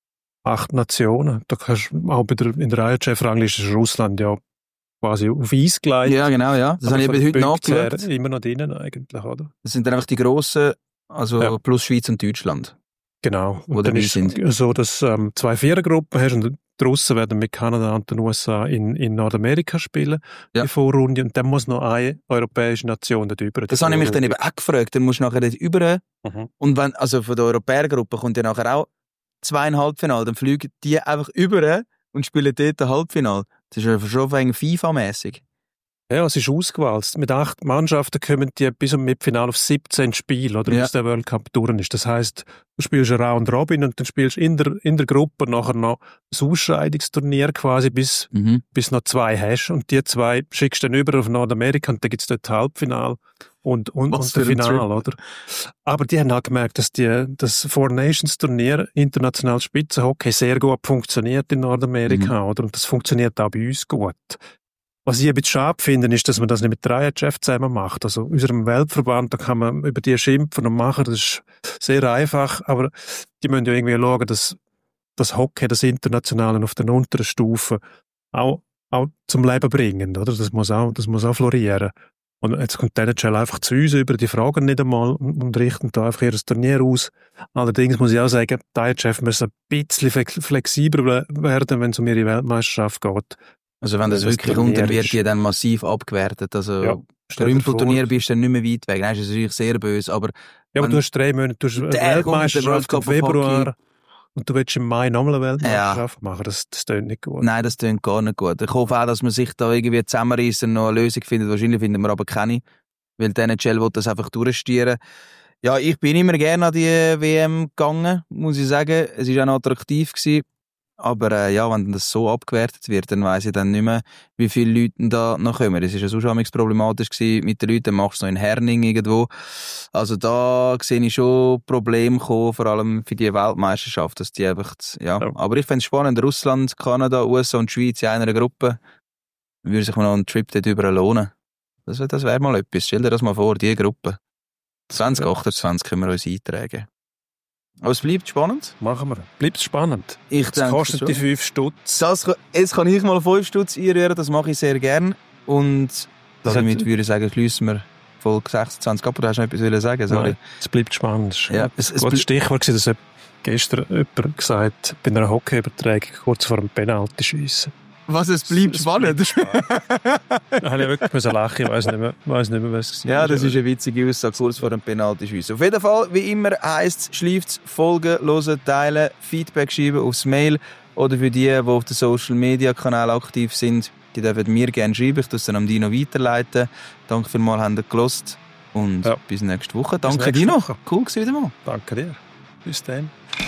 acht Nationen. Da kannst du auch bei der, in der I H F-Rangliste ist Russland ja quasi auf Eis gelegt. Ja, genau, ja. Das habe ich eben heute nachgeschaut. Immer noch drinnen eigentlich, oder? Das sind dann einfach die grossen, also ja. plus Schweiz und Deutschland. Genau. Und wo dann ist sind. es so, dass du ähm, zwei Vierergruppen hast und die Russen werden mit Kanada und den U S A in, in Nordamerika spielen, ja. die Vorrunde, und dann muss noch eine europäische Nation dort über. Das habe ich mich dann eben auch gefragt. Dann musst du nachher dort über. Mhm. Und wenn, also von der Europäergruppe kommt ja nachher auch zweieinhalb Finale, dann fliegen die einfach über und spielen dort ein Halbfinale. Das ist ja schon wegen FIFA-mässig. Ja, es ist ausgewalzt. Mit acht Mannschaften kommen die bis zum Mittelfinale auf siebzehn Spiele, oder, ja. bis der World Cup durch ist. Das heisst, du spielst ein Round Robin und dann spielst du in der, in der Gruppe nachher noch ein Ausscheidungsturnier quasi, bis, mhm. bis noch zwei hast. Und die zwei schickst du dann über auf Nordamerika und dann gibt's dort Halbfinale und, und, und das Finale, oder? Aber die haben halt gemerkt, dass die, das Four Nations Turnier, international Spitzenhockey, sehr gut funktioniert in Nordamerika, mhm. oder? Und das funktioniert auch bei uns gut. Was ich ein bisschen schade finde, ist, dass man das nicht mit der I H F zusammen macht. Also, unserem Weltverband, da kann man über die schimpfen und machen, das ist sehr einfach, aber die müssen ja irgendwie schauen, dass das Hockey, das Internationale auf den unteren Stufen auch, auch zum Leben bringen, oder? Das muss auch, das muss auch florieren. Und jetzt kommt die N H L einfach zu uns über, die fragen nicht einmal und, und richten da einfach ihr Turnier aus. Allerdings muss ich auch sagen, die I H F muss ein bisschen flexibler werden, wenn es um ihre Weltmeisterschaft geht. Also wenn das, das wirklich unter wird, die dann massiv abgewertet. Also ja, Rümpelturnier bist du dann nicht mehr weit weg. Nein, das ist natürlich sehr böse, aber... Ja, aber du hast drei Monate, du hast eine Weltmeisterschaft im Februar und du willst im Mai nochmal eine Weltmeisterschaft ja. machen. Das, das tönt nicht gut. Nein, das tönt gar nicht gut. Ich hoffe auch, dass man sich da irgendwie zusammenreissen und noch eine Lösung findet. Wahrscheinlich finden wir aber keine, weil die N H L will das einfach durchstieren. Ja, ich bin immer gerne an die W M gegangen, muss ich sagen. Es war auch noch attraktiv gewesen. Aber äh, ja, wenn das so abgewertet wird, dann weiss ich dann nicht mehr, wie viele Leute da noch kommen. Das war ja so schon problematisch gewesen mit den Leuten, dann machst du noch in Herning irgendwo. Also da sehe ich schon Probleme kommen, vor allem für die Weltmeisterschaft, dass die einfach, ja. ja. Aber ich fände es spannend, Russland, Kanada, U S A und Schweiz in einer Gruppe, würde sich mal noch einen Trip dort über lohnen. Das, das wäre mal etwas. Stell dir das mal vor, die Gruppe. zwanzig achtundzwanzig ja. können wir uns eintragen. Aber es bleibt spannend. Machen wir. Bleibt spannend. Ich das kostet die fünf Stutz. Das, jetzt kann ich mal fünf Stutz einrühren, das mache ich sehr gern. Und damit würde ich sagen, schliessen wir Folge sechsundzwanzig ab. Oder hast du noch etwas sagen? Sorry. Nein, es bleibt spannend. Das ja, war ein gutes Stichwort, dass gestern jemand gesagt bei einer Hockeyübertragung kurz vor einem Penalty schiessen. Was, es bleibt es spannend? Bleibt spannend. Da habe ich wirklich lachen, ich weiss nicht mehr, weiss nicht mehr was es war. Ja, das ist eine witzige Aussage, kurz vor dem Penalty-Schiessen. Auf jeden Fall, wie immer, heisst es, schleift's, folgen, hören, teilen, Feedback schreiben aufs Mail oder für die, die auf den Social-Media-Kanälen aktiv sind, die dürfen mir gerne schreiben, ich tue es dann am Dino weiterleiten. Danke vielmals, habt ihr gehört und ja. bis nächste Woche. Danke dir noch. Cool gewesen wieder mal. Danke dir. Bis dann.